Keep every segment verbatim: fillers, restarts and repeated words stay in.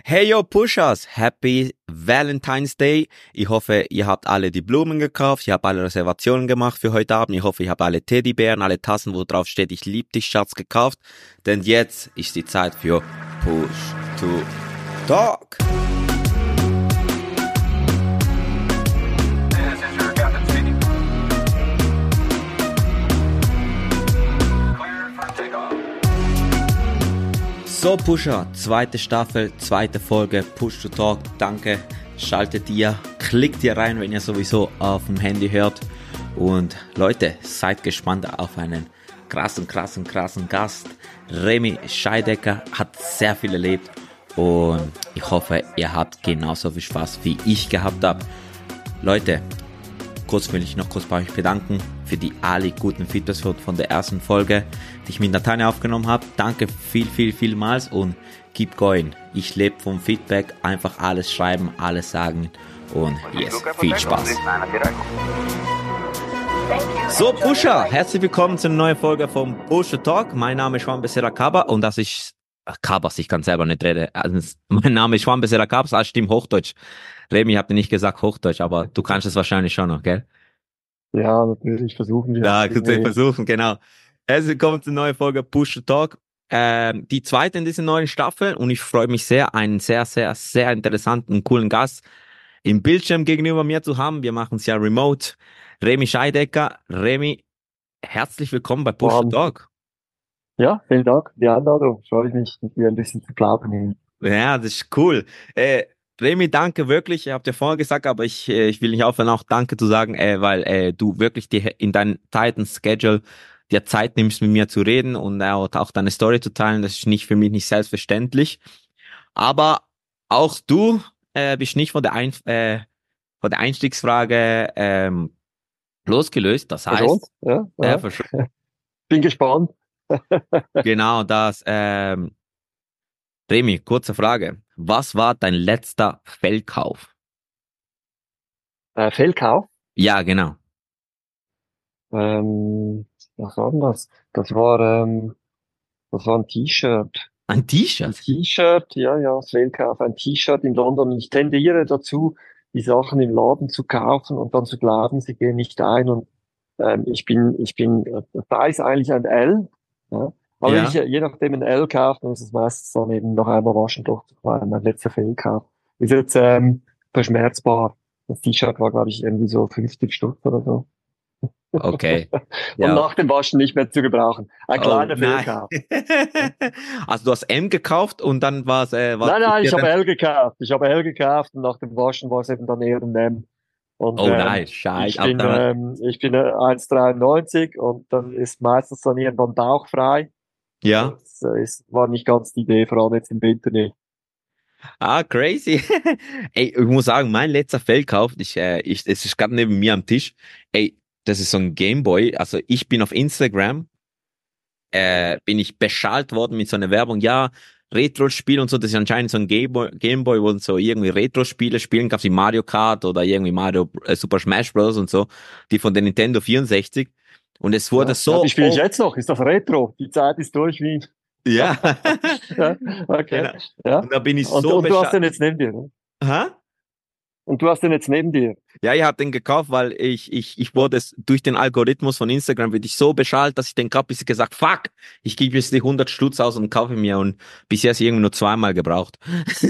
Hey yo Pushers, Happy Valentine's Day. Ich hoffe, ihr habt alle die Blumen gekauft, ihr habt alle Reservationen gemacht für heute Abend. Ich hoffe, ihr habt alle Teddybären, alle Tassen, wo drauf steht, ich lieb dich, Schatz, gekauft. Denn jetzt ist die Zeit für Push to Talk. So Pusher, zweite Staffel, zweite Folge, Push to Talk, danke, schaltet ihr, klickt ihr rein, wenn ihr sowieso auf dem Handy hört und Leute, seid gespannt auf einen krassen, krassen, krassen Gast. Remy Scheidecker hat sehr viel erlebt und ich hoffe, ihr habt genauso viel Spaß, wie ich gehabt habe. Leute, kurz will ich noch kurz bei euch bedanken für die alle guten Feedbacks von der ersten Folge, die ich mit Nathanael aufgenommen habe. Danke viel, viel, vielmals und keep going. Ich lebe vom Feedback, einfach alles schreiben, alles sagen und yes, viel Spaß. So Pusher, herzlich willkommen zu einer neuen Folge vom Push to Talk. Mein Name ist Juan Becerra Kaba und das ist Ach, Kabas, ich kann selber nicht reden. Also, mein Name ist Juan Becerra Kabas, das stimmt Hochdeutsch. Remy, ich habe dir nicht gesagt Hochdeutsch, aber du kannst es wahrscheinlich schon noch, gell? Ja, natürlich versuchen wir. Ja, wir versuchen, genau. Herzlich willkommen zur neuen Folge Push to Talk. Ähm, die zweite in dieser neuen Staffel und ich freue mich sehr, einen sehr, sehr, sehr interessanten und coolen Gast im Bildschirm gegenüber mir zu haben. Wir machen es ja remote. Remy Scheidecker. Remy, herzlich willkommen bei Push Wow. to Talk. Ja, vielen Dank für die Einladung. Freue mich, mit dir ein bisschen zu plaudern. Ja, das ist cool. Äh, Remy, danke wirklich. Ich habe dir vorher gesagt, aber ich äh, ich will nicht aufhören, auch danke zu sagen, äh, weil äh, du wirklich die, in deinem tighten Schedule dir Zeit nimmst, mit mir zu reden und äh, auch deine Story zu teilen. Das ist nicht für mich nicht selbstverständlich. Aber auch du äh, bist nicht von der, Ein äh, von der Einstiegsfrage ähm, losgelöst. Das heißt, ja, ja. Ja, äh, bin gespannt. Genau das. Ähm, Remy, kurze Frage. Was war dein letzter Fehlkauf? Äh, Fehlkauf? Ja, genau. Ähm, was war denn das? Das war, ähm, das war ein T-Shirt. Ein T-Shirt? Ein T-Shirt, ja, ja, Fehlkauf. Ein T-Shirt in London. Ich tendiere dazu, die Sachen im Laden zu kaufen und dann zu glauben, sie gehen nicht ein. Und ähm, ich bin, ich bin, äh, da ist eigentlich ein L. Ja. Aber Ja. wenn ich äh, je nachdem ein L kaufe, dann ist es meistens dann eben noch einmal waschen doch mein letzter Fehlkauf. Ist jetzt ähm, verschmerzbar. Das T-Shirt war, glaube ich, irgendwie so fünfzig Stutz oder so. Okay. Und Ja. nach dem Waschen nicht mehr zu gebrauchen. Ein kleiner Oh, Fehlkauf. Also du hast M gekauft und dann war es... Äh, Nein, nein, ich habe L gekauft. Ich habe L gekauft und nach dem Waschen war es eben dann eher ein M. Und, oh ähm, nein, scheiße. ich bin, ähm, ich bin äh, eins Komma dreiundneunzig und dann ist meistens dann irgendwann bauchfrei. Ja. Das äh, ist, war nicht ganz die Idee, vor allem jetzt im Winter nicht. Ah, crazy. Ey, ich muss sagen, mein letzter Fehlkauf, ich, äh, ich, es ist gerade neben mir am Tisch. Ey, das ist so ein Gameboy. Also ich bin auf Instagram, äh, bin ich beschallt worden mit so einer Werbung. Ja, Retro-Spiel und so, das ist anscheinend so ein Gameboy, Gameboy, wo so irgendwie Retro-Spiele spielen, gab's wie Mario Kart oder irgendwie Mario äh, Super Smash Bros. Und so, die von der Nintendo vierundsechzig. Und es wurde Ja, so... ja, die spiele ich oft- jetzt noch. Ist das Retro? Die Zeit ist durch wie... Ja. Ja, okay. Genau. Ja. Und da bin ich Und, so und du hast beschallt. den jetzt neben dir, ne? Hä? Und du hast den jetzt neben dir. Ja, ich habe den gekauft, weil ich, ich, ich wurde es durch den Algorithmus von Instagram, bin ich so beschallt, dass ich den gekauft, bis ich gesagt, fuck, ich gebe jetzt die hundert Stutz aus und kaufe mir und bisher ist irgendwie nur zweimal gebraucht.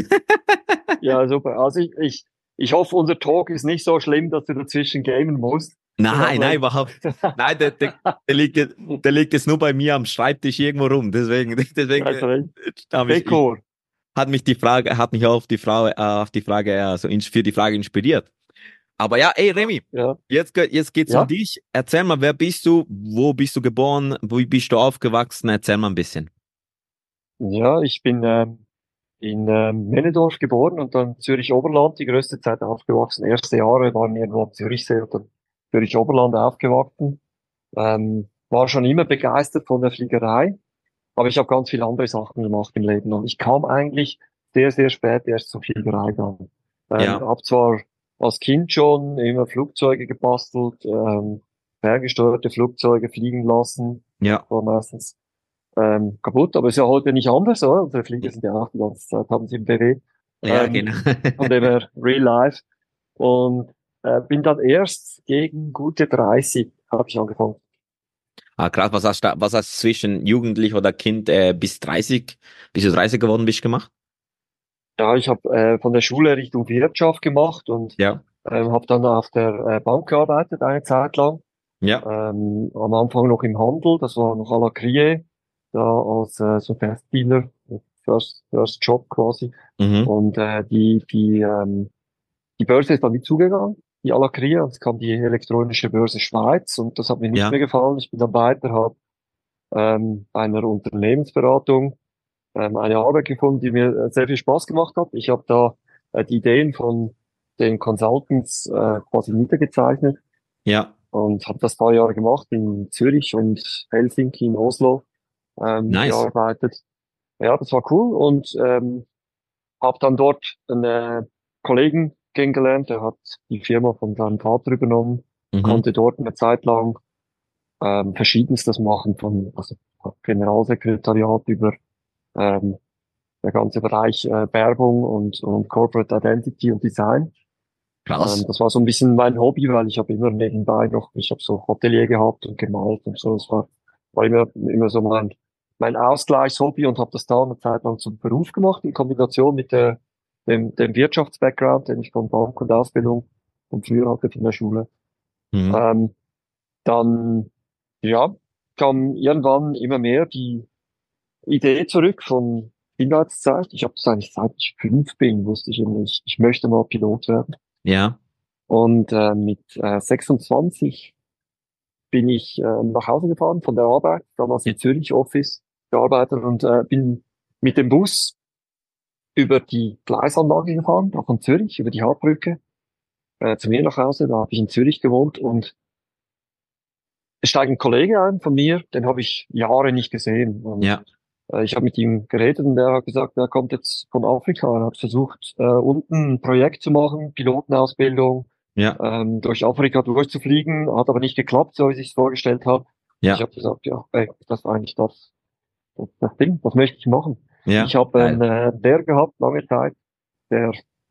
Ja, super. Also ich, ich, ich hoffe, unser Talk ist nicht so schlimm, dass du dazwischen gamen musst. Nein, nein, überhaupt. Nein, der, der, der liegt, jetzt- der liegt jetzt nur bei mir am Schreibtisch irgendwo rum. Deswegen, deswegen Also, äh, hab ich, ich, Dekor. hat mich die Frage, hat mich auch auf die Frage, äh, auf die Frage, äh, so ins- für die Frage inspiriert. Aber ja, ey Remy, Ja. jetzt, ge- jetzt geht's Ja? um dich. Erzähl mal, wer bist du? Wo bist du geboren? Wo bist du aufgewachsen? Erzähl mal ein bisschen. Ja, ich bin ähm, in ähm, Männedorf geboren und dann Zürich-Oberland die größte Zeit aufgewachsen. Erste Jahre waren irgendwo am Zürichsee oder Zürich-Oberland aufgewachsen. Ähm, war schon immer begeistert von der Fliegerei, aber ich habe ganz viele andere Sachen gemacht im Leben und ich kam eigentlich sehr, sehr spät erst zur Fliegerei dann. Ähm, Ja. Hab zwar als Kind schon immer Flugzeuge gebastelt, ähm, ferngesteuerte Flugzeuge fliegen lassen, Ja. war meistens ähm, kaputt, aber ist ja heute nicht anders, oder? Unsere Flieger sind ja auch die ganze Zeit, haben sie im B W. Ja, Ähm, genau. von dem her Real Life. Und äh, bin dann erst gegen gute dreißig habe ich angefangen. Ah, krass, was hast du, was hast du zwischen Jugendlich oder Kind äh, bis dreißig, bis du dreißig geworden bist gemacht? Ja, ich habe äh, von der Schule Richtung Wirtschaft gemacht und Ja. ähm, habe dann auf der äh, Bank gearbeitet eine Zeit lang. Ja. Ähm, am Anfang noch im Handel, das war noch à la Crier, da als äh, so Festdealer, First, First Job quasi. Mhm. Und äh, die, die, ähm, die Börse ist dann nicht zugegangen, die à la Crier, und es kam die elektronische Börse Schweiz und das hat mir nicht Ja. mehr gefallen. Ich bin dann weiter, habe ähm, bei einer Unternehmensberatung ähm, eine Arbeit gefunden, die mir äh, sehr viel Spaß gemacht hat. Ich habe da äh, die Ideen von den Consultants äh, quasi niedergezeichnet Ja. und habe das paar Jahre gemacht in Zürich und Helsinki, in Oslo ähm, Nice. gearbeitet. Ja, das war cool und ähm, habe dann dort einen äh, Kollegen kennengelernt, der hat die Firma von seinem Vater übernommen, Mhm. konnte dort eine Zeit lang ähm, Verschiedenstes machen, von also Generalsekretariat über ähm, der ganze Bereich äh, Werbung und, und Corporate Identity und Design. Ähm, Krass. das war so ein bisschen mein Hobby, weil ich habe immer nebenbei noch, ich habe so Hotelier gehabt und gemalt und so. Das war, war immer, immer so mein, mein Ausgleichshobby und habe das da eine Zeit lang zum Beruf gemacht, in Kombination mit der, dem, dem Wirtschaftsbackground, den ich von Bank und Ausbildung und früher hatte von der Schule. Mhm. Ähm, dann, ja, kam irgendwann immer mehr die Idee zurück von Kindheitszeit. Ich habe das eigentlich seit ich fünf bin, wusste ich immer, ich, ich möchte mal Pilot werden. Ja. Und äh, mit äh, sechsundzwanzig bin ich äh, nach Hause gefahren von der Arbeit, damals Ja. im Zürich Office gearbeitet und äh, bin mit dem Bus über die Gleisanlage gefahren, da von Zürich, über die Hauptbrücke, äh, zu mir nach Hause. Da habe ich in Zürich gewohnt und es steigt ein Kollege ein von mir, den habe ich Jahre nicht gesehen. Und Ja. äh, ich habe mit ihm geredet und er hat gesagt, er kommt jetzt von Afrika. Er hat versucht, äh, unten ein Projekt zu machen, Pilotenausbildung, Ja. ähm, durch Afrika durchzufliegen, hat aber nicht geklappt, so wie ich es vorgestellt habe. Ich Ja. habe gesagt, ja, ey, das ist eigentlich das, das, das Ding, das möchte ich machen. Ich Ja. habe einen Geil. äh, Lehrer gehabt, lange Zeit, der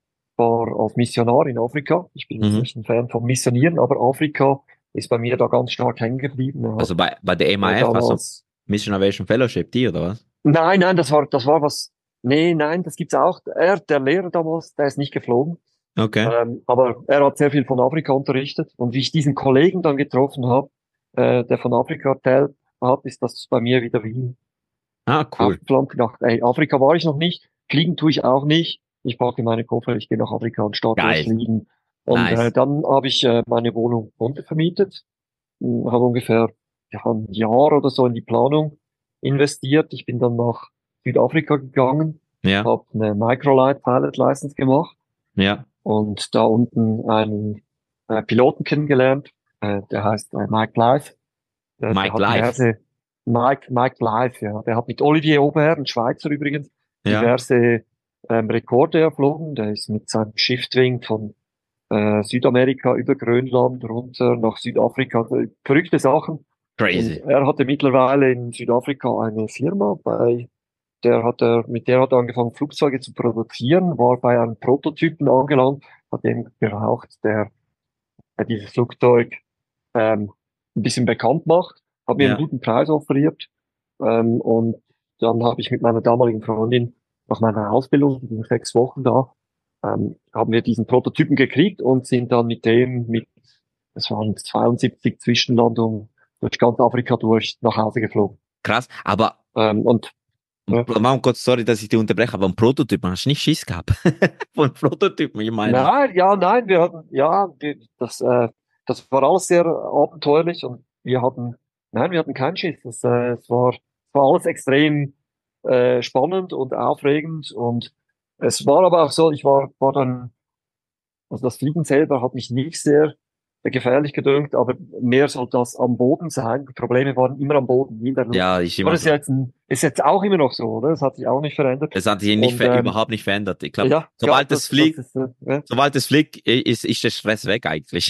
war als Missionar in Afrika. Ich bin jetzt Mhm. nicht ein Fan von Missionieren, aber Afrika ist bei mir da ganz stark hängen geblieben. Er hat Also bei, bei der äh, M A F, also damals, Mission Aviation Fellowship, die, oder was? nein, nein, das war, das war was, nee, nein, das gibt's auch. Er, der Lehrer damals, der ist nicht geflogen. Okay. Ähm, aber er hat sehr viel von Afrika unterrichtet. Und wie ich diesen Kollegen dann getroffen habe, äh, der von Afrika erzählt hat, ist das bei mir wieder wie Ah, cool. aufgepflanzt. Ich dachte, ey, Afrika war ich noch nicht, fliegen tue ich auch nicht. Ich packe meine Koffer, ich gehe nach Afrika und starte Geil. durchfliegen. Und äh, Nice. dann habe ich äh, meine Wohnung untervermietet, hm, habe ungefähr ja, ein Jahr oder so in die Planung investiert. Ich bin dann nach Südafrika gegangen, Ja. habe eine Microlight Pilot License gemacht Ja. und da unten einen äh, Piloten kennengelernt, äh, der heißt äh, Mike Blythe. Der, der Mike hat Live. diverse, Mike, Mike Blythe, ja, der hat mit Olivier Aubert, ein Schweizer übrigens, Ja. diverse ähm, Rekorde erflogen. Der ist mit seinem Shiftwing von äh, Südamerika über Grönland runter nach Südafrika. Also, verrückte Sachen. Und Crazy. er hatte mittlerweile in Südafrika eine Firma, bei der hat er, mit der hat er angefangen, Flugzeuge zu produzieren, war bei einem Prototypen angelangt, hat eben geraucht, der, der dieses Flugzeug ähm, ein bisschen bekannt macht, hat mir einen Ja. guten Preis offeriert. Ähm, und dann habe ich mit meiner damaligen Freundin nach meiner Ausbildung, die ging sechs Wochen da, ähm, haben wir diesen Prototypen gekriegt und sind dann mit dem, mit, es waren zweiundsiebzig Zwischenlandungen durch ganz Afrika durch nach Hause geflogen. Krass. Aber, Ähm, und äh, Mom, Gott, sorry, dass ich dich unterbreche, aber ein Prototypen, hast du nicht Schiss gehabt? Von Prototypen, ich meine. nein, ja, nein, wir hatten, ja, wir, das, äh, das war alles sehr abenteuerlich und wir hatten, nein, wir hatten keinen Schiss. Das, äh, es war, es war alles extrem äh, spannend und aufregend und es war aber auch so, ich war, war dann, also das Fliegen selber hat mich nicht sehr gefährlich gedünkt, aber mehr so das am Boden sein. Die Probleme waren immer am Boden, nie in der Luft. Ja, ist Aber immer das ist so. jetzt, ein, ist jetzt auch immer noch so, oder? Das hat sich auch nicht verändert. Es hat sich nicht Und ver ähm, überhaupt nicht verändert. Ich glaube, ja, ja, sobald es das, das fliegt, ist, äh, ja. sobald es fliegt, ist, ist der Stress weg eigentlich.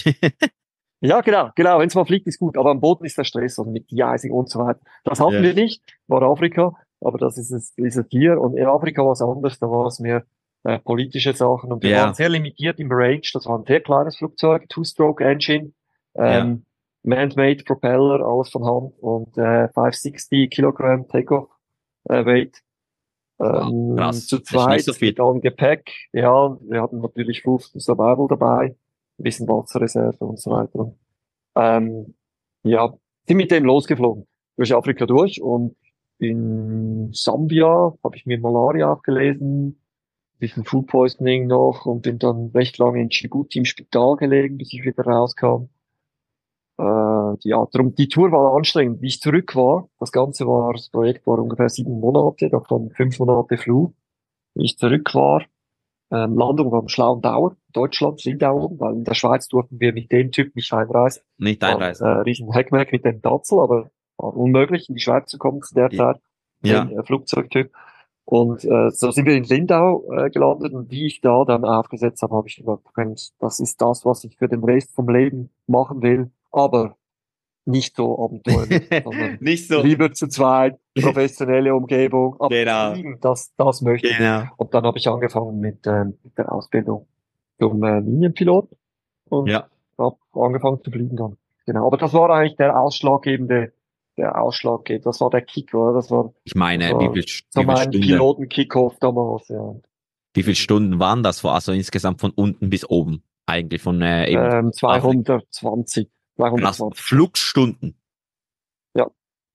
Ja, genau, genau. Wenn es mal fliegt, ist gut. Aber am Boden ist der Stress und mit De-Icing und so weiter. Das hatten Ja. wir nicht. War Afrika. Aber das ist es, ist es hier. Und in Afrika war es anders. Da war es mehr äh, politische Sachen. Und wir Ja. waren sehr limitiert im Range. Das war ein sehr kleines Flugzeug, Two-Stroke-Engine, ähm, man-made Propeller, alles von Hand und äh, fünfhundertsechzig Kilogramm Takeoff äh, Weight. Ähm, Wow, krass. zu Das ist nicht zweit so viel. mit allem Gepäck. Ja, und wir hatten natürlich fünfzehn Survival dabei, ein bisschen Wasserreserve und so weiter. Ähm, ja, sind mit dem losgeflogen, durch Afrika durch und in Sambia habe ich mir Malaria abgelesen, bisschen Food Poisoning noch und bin dann recht lange in Djibouti im Spital gelegen, bis ich wieder rauskam. Äh, ja, darum, die Tour war anstrengend. Wie ich zurück war, das Ganze war, das Projekt war ungefähr sieben Monate, davon fünf Monate Flug. Wie ich zurück war, ähm, Landung war am Schlauen Dauer, Deutschland, Lindau, weil in der Schweiz durften wir mit dem Typ nicht einreisen. Nicht einreisen. War, äh, riesen Heckmeck mit dem Tatzel, aber war unmöglich, in die Schweiz zu kommen zu der Ja. Zeit. Ja. Den äh, Flugzeugtyp. Und äh, so sind wir in Lindau äh, gelandet und wie ich da dann aufgesetzt habe, habe ich gesagt, Mensch, das ist das, was ich für den Rest vom Leben machen will, aber nicht so abenteuerlich, sondern Nicht so. lieber zu zweit, professionelle Umgebung, aber Genau. fliegen, das, das möchte ich. Genau. Und dann habe ich angefangen mit, ähm, mit der Ausbildung zum äh, Linienpilot und Ja. habe angefangen zu fliegen dann. Genau, aber das war eigentlich der ausschlaggebende, der ausschlaggebende, das war der Kick, oder? Das war, Ich meine, das war wie viel, so wie viel mein Stunden, Piloten-Kickoff damals, ja. wie viele Stunden waren das vor, also insgesamt von unten bis oben? Eigentlich von, äh, eben Ähm, zweihundertzwanzig, krass. zweihundertzwanzig. Flugstunden. Ja.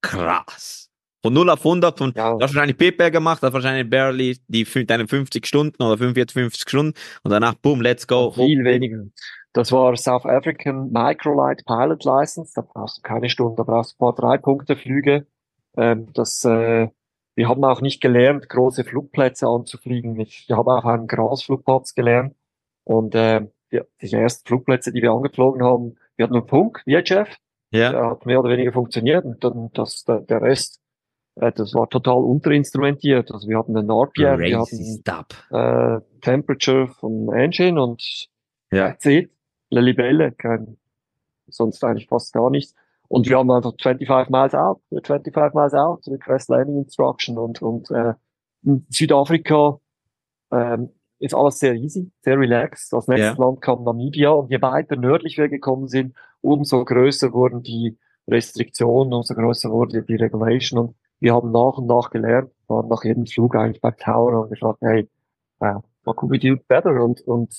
Krass. Von null auf hundert, von, Ja. du hast wahrscheinlich P P gemacht, hast wahrscheinlich barely die, fün- deine fünfzig Stunden oder fünfundvierzig, fünfzig Stunden und danach, boom, let's go. Viel weniger. Das war South African Microlight Pilot License. Da brauchst du keine Stunden, da brauchst du ein paar Drei-Punkte-Flüge. Ähm, das, äh, wir haben auch nicht gelernt, große Flugplätze anzufliegen. Ich, wir haben auch einen Grasflugplatz gelernt. Und äh, die, die ersten Flugplätze, die wir angeflogen haben, wir hatten einen Punkt, V H F. Ja. Der hat mehr oder weniger funktioniert. Und dann das, der, der Rest, äh, das war total unterinstrumentiert. Also wir hatten einen R P M, wir Crazy hatten stuff. äh, Temperature vom Engine und Ja. that's it. Eine Libelle, kein, sonst eigentlich fast gar nichts. Und wir haben einfach twenty-five miles out, twenty-five miles out, Request Landing Instruction und, und, äh, in Südafrika, ähm, ist alles sehr easy, sehr relaxed. Als nächstes Ja. Land kam Namibia und je weiter nördlich wir gekommen sind, umso größer wurden die Restriktionen, umso größer wurde die Regulation und wir haben nach und nach gelernt, waren nach jedem Flug eigentlich bei Tower und gesagt, hey, uh, what could we do better? Und, und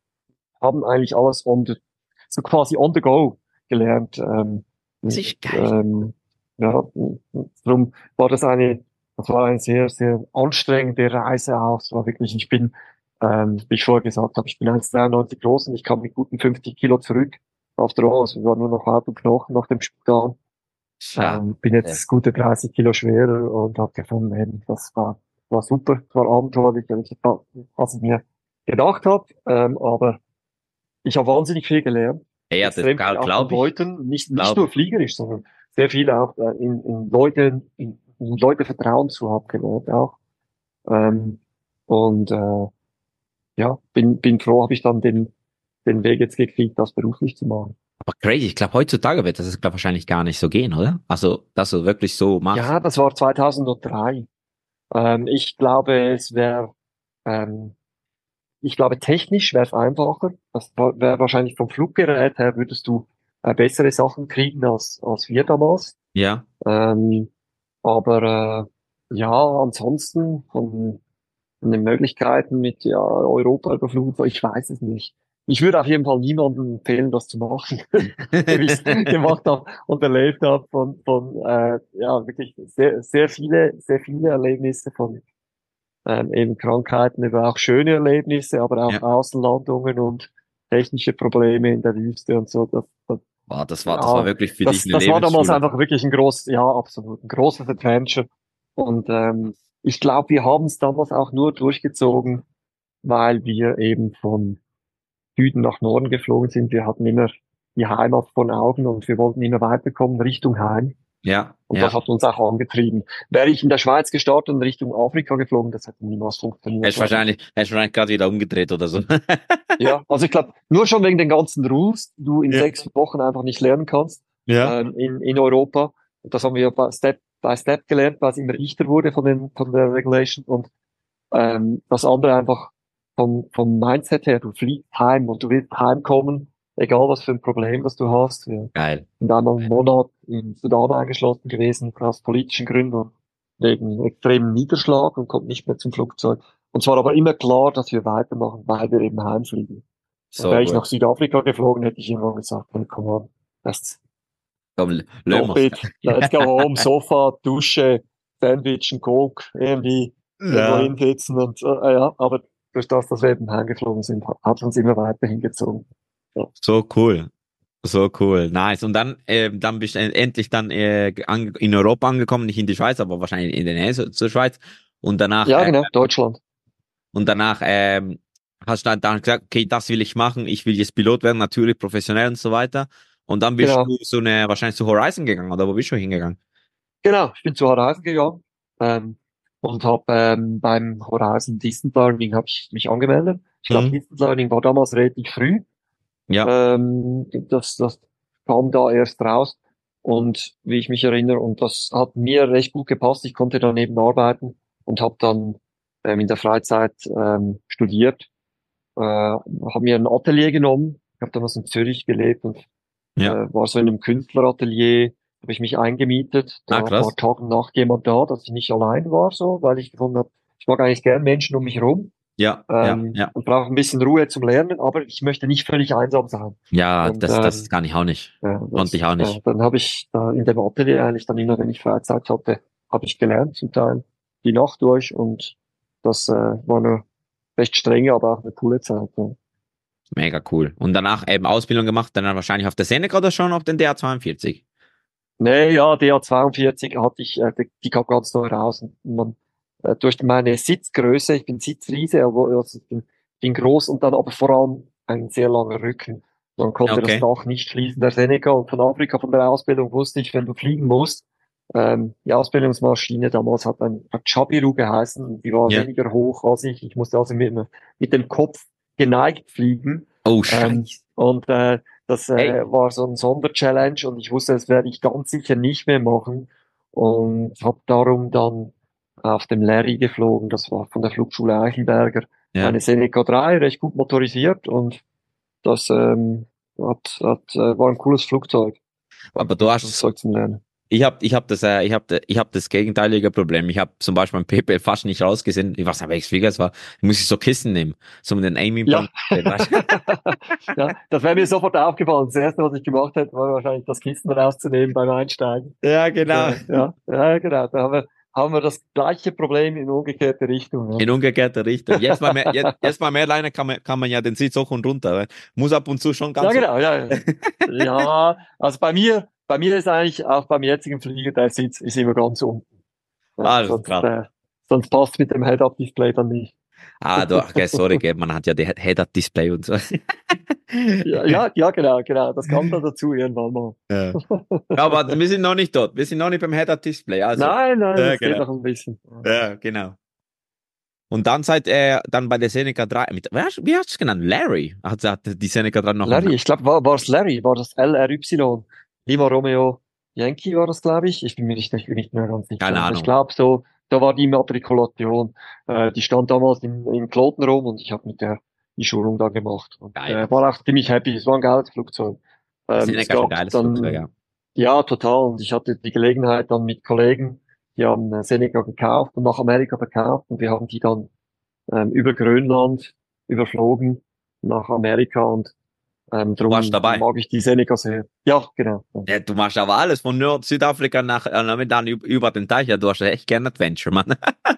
haben eigentlich alles on the, so quasi on the go gelernt. Ähm, Das ist geil. ähm, ja, darum war das eine, das war eine sehr, sehr anstrengende Reise auch. Es war wirklich, ich bin, ähm, wie ich vorher gesagt habe, ich bin eins Komma dreiundneunzig groß und ich kam mit guten fünfzig Kilo zurück auf der Rolle. Also wir waren nur noch Haut und Knochen nach dem Spital. Schade. Ähm, bin jetzt gute dreißig Kilo schwerer und habe gefunden, hey, das war, war super, das war abenteuerlich, was ich mir gedacht habe, ähm, aber ich habe wahnsinnig viel gelernt. Ja, das Extrem viel auch von glaube ich. Leuten, nicht, Glaub nicht nur fliegerisch, sondern sehr viel auch äh, in, in Leute, in, in Leute Vertrauen zu haben gelernt auch. Ähm, und äh, ja, bin, bin froh, habe ich dann den, den Weg jetzt gekriegt, das beruflich zu machen. Aber crazy, ich glaube, heutzutage wird das glaub, wahrscheinlich gar nicht so gehen, oder? Also, dass du wirklich so machst. Ja, das war zweitausenddrei. Ähm, ich glaube, es wäre, ähm, ich glaube, technisch wäre es einfacher. Das wäre wahrscheinlich vom Fluggerät her, würdest du äh, bessere Sachen kriegen als, als wir damals. Ja. Ähm, aber äh, ja, ansonsten von, von den Möglichkeiten mit ja, Europa überfluten, ich weiß es nicht. Ich würde auf jeden Fall niemandem empfehlen, das zu machen, wie ich es gemacht habe und erlebt habe von, von äh, ja wirklich sehr, sehr viele, sehr viele Erlebnisse von ähm, eben Krankheiten, aber auch schöne Erlebnisse, aber auch Ja. Außenlandungen und technische Probleme in der Wüste und so. Das, das, Wow, das war, ja, das war wirklich für das, dich eine das war damals Lebensschule. einfach wirklich ein großes, ja, absolut, ein großes Adventure. Und ähm, ich glaube, wir haben es damals auch nur durchgezogen, weil wir eben von Süden nach Norden geflogen sind. Wir hatten immer die Heimat vor Augen und wir wollten immer weiterkommen Richtung Heim. Ja, Und ja. das hat uns auch angetrieben. Wäre ich in der Schweiz gestartet und Richtung Afrika geflogen, das hätte niemals funktioniert. Er ist wahrscheinlich, er ist wahrscheinlich gerade wieder umgedreht oder so. Ja, also ich glaube, nur schon wegen den ganzen Rules, die du in Ja. sechs Wochen einfach nicht lernen kannst, Ja. ähm, in, in Europa. Und das haben wir bei Step by Step gelernt, weil es immer dichter wurde von den, von der Regulation und, ähm, das andere einfach, vom, vom Mindset her, du fliegst heim und du willst heimkommen, egal was für ein Problem das du hast. Wir Geil. sind einmal einen Monat in Sudan eingeschlossen gewesen, aus politischen Gründen, wegen extremen Niederschlag und konnten nicht mehr zum Flugzeug. Und zwar aber immer klar, dass wir weitermachen, weil wir eben heimfliegen. Und So wäre ich gut. nach Südafrika geflogen, hätte ich irgendwann gesagt, hey, come on, that's Komm, l- lassen stop wir's. it, let's go home, Sofa, Dusche, Sandwich, ein Coke, irgendwie irgendwo Ja. hinsitzen und, äh, ja, aber durch das, dass wir eben heimgeflogen sind, hat uns immer weiter hingezogen. Ja, So cool. So cool. Nice. Und dann, äh, dann bist du en- endlich dann äh, an, in Europa angekommen, nicht in die Schweiz, aber wahrscheinlich in der Nähe zur zur Schweiz. Und danach, ja äh, genau, Deutschland. und danach ähm, hast du dann, dann gesagt, okay, das will ich machen, ich will jetzt Pilot werden, natürlich professionell und so weiter. Und dann bist Genau, du so eine, wahrscheinlich zu Horizon gegangen, oder wo bist du hingegangen? genau. Ich bin zu Horizon gegangen, ähm, und habe ähm, beim Horizon Distant Learning habe ich mich angemeldet. Ich glaube, Mhm. Distant Learning war damals relativ früh. Ja, Ähm, das, das kam da erst raus. Und wie ich mich erinnere, und das hat mir recht gut gepasst. Ich konnte daneben arbeiten und habe dann ähm, in der Freizeit ähm, studiert, äh, habe mir ein Atelier genommen. Ich habe damals in Zürich gelebt und äh, ja. war so in einem Künstleratelier, habe ich mich eingemietet. Da Ah, war krass. Tag und Nacht jemand da, dass ich nicht allein war, so, weil ich gefunden habe, ich mag eigentlich gern Menschen um mich herum, Ja, ja, ähm, ja. und brauche ein bisschen Ruhe zum Lernen, aber ich möchte nicht völlig einsam sein. Ja, Und das, das ähm, kann ich auch nicht. ja, Konnte das, ich auch ja, nicht. dann habe ich da in dem Atelier eigentlich dann immer, wenn ich Freizeit hatte, habe ich gelernt, zum Teil die Nacht durch, und das äh, war eine recht strenge, aber auch eine coole Zeit. Ja. Mega cool. Und danach eben Ausbildung gemacht, dann wahrscheinlich auf der Seneca oder schon auf den D A zweiundvierzig? Nee, ja, D A zweiundvierzig hatte ich, äh, die, die kam ganz neu raus. Und man, äh, durch meine Sitzgröße, ich bin Sitzriese, aber also ich bin, bin groß und dann aber vor allem ein sehr langer Rücken. Man konnte das Okay. Dach nicht schließen, der Seneca, und von Afrika, von der Ausbildung wusste ich, wenn du fliegen musst, ähm, die Ausbildungsmaschine damals hat ein hat Chabiru geheißen, die war Ja. weniger hoch als ich. Ich musste also mit, mit dem Kopf geneigt fliegen. Oh, Ähm, Scheiße. und äh, das Hey. äh, war so ein Sonderchallenge und ich wusste, das werde ich ganz sicher nicht mehr machen und habe darum dann auf dem Larry geflogen. Das war von der Flugschule Eichelberger Ja. eine Seneca drei, recht gut motorisiert, und das ähm, hat, hat, äh, war ein cooles Flugzeug. War ein Aber du cooles hast, Flugzeug zum Lernen. ich hab, ich hab das, äh, ich hab, ich hab das gegenteilige Problem. Ich hab zum Beispiel beim P P L fast nicht rausgesehen. Ich weiß nicht, welches Flieger es war. Ich muss ich so Kissen nehmen. So mit den Ja, Aiming-Point. Weißt du? ja, das wäre mir sofort aufgefallen. Das erste, was ich gemacht hätte, war wahrscheinlich das Kissen rauszunehmen beim Einsteigen. Ja, Und, genau. äh, ja, ja, genau. Da haben wir, haben wir das gleiche Problem in umgekehrte Richtung. In umgekehrter Richtung. Jetzt mal mehr, jetzt, Ja, jetzt mal mehr Leine kann man, kann man ja den Sitz hoch und runter. Weil muss ab und zu schon ja ganz hoch. genau. Ja, ja. Ja, also bei mir, bei mir ist eigentlich auch beim jetzigen Flieger der Sitz ist immer ganz unten. Ja, Ah, das ist sonst, krass. äh, sonst passt mit dem Head-Up-Display dann nicht. Ah, du, okay, sorry, gell, man hat ja die Head-Up-Display und so. Ja, ja, ja, genau, genau. Das kam dann dazu irgendwann mal. Ja. Aber wir sind noch nicht dort. Wir sind noch nicht beim Head-Up-Display. Also, Nein, nein, ja, das geht genau. noch ein bisschen. Ja, genau. Und dann seid ihr dann bei der Seneca drei, mit, wer, wie hast du es genannt? Larry hat, hat die Seneca drei noch einen Larry, Namen. ich glaube, war, war es Larry, war das L R Y? Lima Romeo Yankee war das, glaube ich. Ich bin mir nicht, nicht, nicht mehr ganz sicher. Keine Aber ich Ahnung. glaube, so, da war die Immatrikulation. Äh, die stand damals in, in Kloten rum und ich habe mit der die Schulung da gemacht. Und Geil. äh, war auch ziemlich happy. Es war ein geiles Flugzeug. Ähm, es Seneca ist ein gab geiles Flugzeug, ja. dann, ja, total. Und ich hatte die Gelegenheit dann mit Kollegen, die haben äh, Seneca gekauft und nach Amerika verkauft, und wir haben die dann ähm, über Grönland überflogen nach Amerika, und ähm, Du warst drum dabei. mag ich die Seneca sehr. Ja, genau. Ja, du machst aber alles von Nord Südafrika nach äh, dann über, über den Teich. Ja, du hast ja echt gern Adventure, Mann.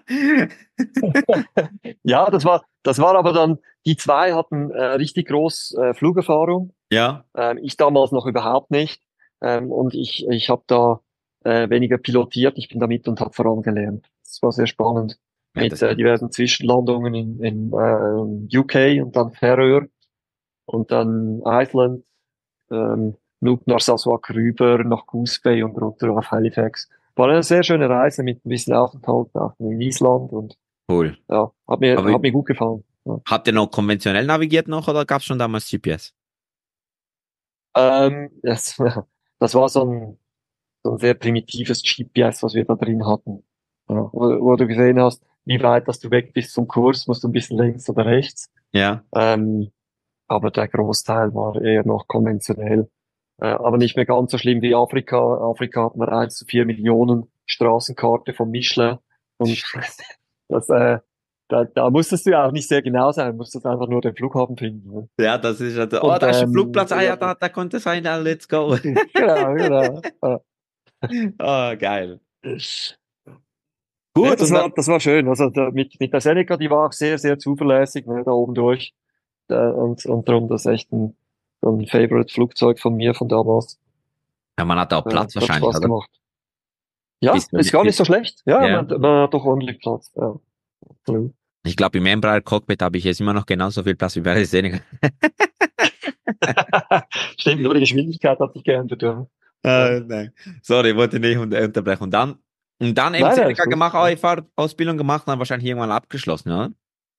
Ja, das war, das war aber dann, die zwei hatten äh, richtig groß äh, Flugerfahrung. Ja, Ähm, ich damals noch überhaupt nicht. Ähm, und ich, ich habe da äh, weniger pilotiert. Ich bin da mit und habe voran gelernt. Das war sehr spannend. ja, Mit das äh, kann. diversen Zwischenlandungen in, in äh, U K und dann Färöer und dann Iceland, ähm, Nuuk, Narsarsuaq rüber nach Goose Bay und runter auf Halifax. War eine sehr schöne Reise mit ein bisschen Aufenthalt auch in Island, und Cool. ja, hat mir, Aber hat mir gut gefallen. Ja. habt ihr noch konventionell navigiert noch oder gab's schon damals G P S? Ähm, das, das war so ein, so ein sehr primitives G P S, was wir da drin hatten. Ja, wo, wo du gesehen hast, wie weit, dass du weg bist vom Kurs, musst du ein bisschen links oder rechts. Ja. Ähm, aber der Großteil war eher noch konventionell. Äh, aber nicht mehr ganz so schlimm wie Afrika. Afrika hat man eins zu vier Millionen Straßenkarte von Michelin. Und das, äh, da, da musstest du ja auch nicht sehr genau sein, musstest einfach nur den Flughafen finden. Ne? Ja, das ist halt, oh, Und, da ist ein ähm, Flugplatz, ah ja, ja, da, da konnte es sein, ja, let's go. genau, genau. Ja. Oh, geil. Ja, Gut, das und dann, war, das war schön. Also da, mit, mit der Seneca, die war auch sehr, sehr zuverlässig, ne, da oben durch. Äh, und, und darum das ist echt ein, so ein Favorite-Flugzeug von mir von damals. ja, man hat auch Äh, Platz hat wahrscheinlich, Spaß oder? gemacht. Ja, Bist du ist nicht, gar nicht so schlecht. Ja, ja. man, man hat doch ordentlich Platz. Ja, absolut. Ich glaube, im Embraer Cockpit habe ich jetzt immer noch genauso viel Platz wie bei der Seneca. Stimmt, nur die Geschwindigkeit hat sich geändert, ja. Ja. Äh, nein. Sorry, wollte nicht un- unterbrechen. Und dann, und dann eben Nein, nein, ist Seneca gut. gemacht, Ja. A F A-Ausbildung gemacht und dann wahrscheinlich irgendwann abgeschlossen, oder?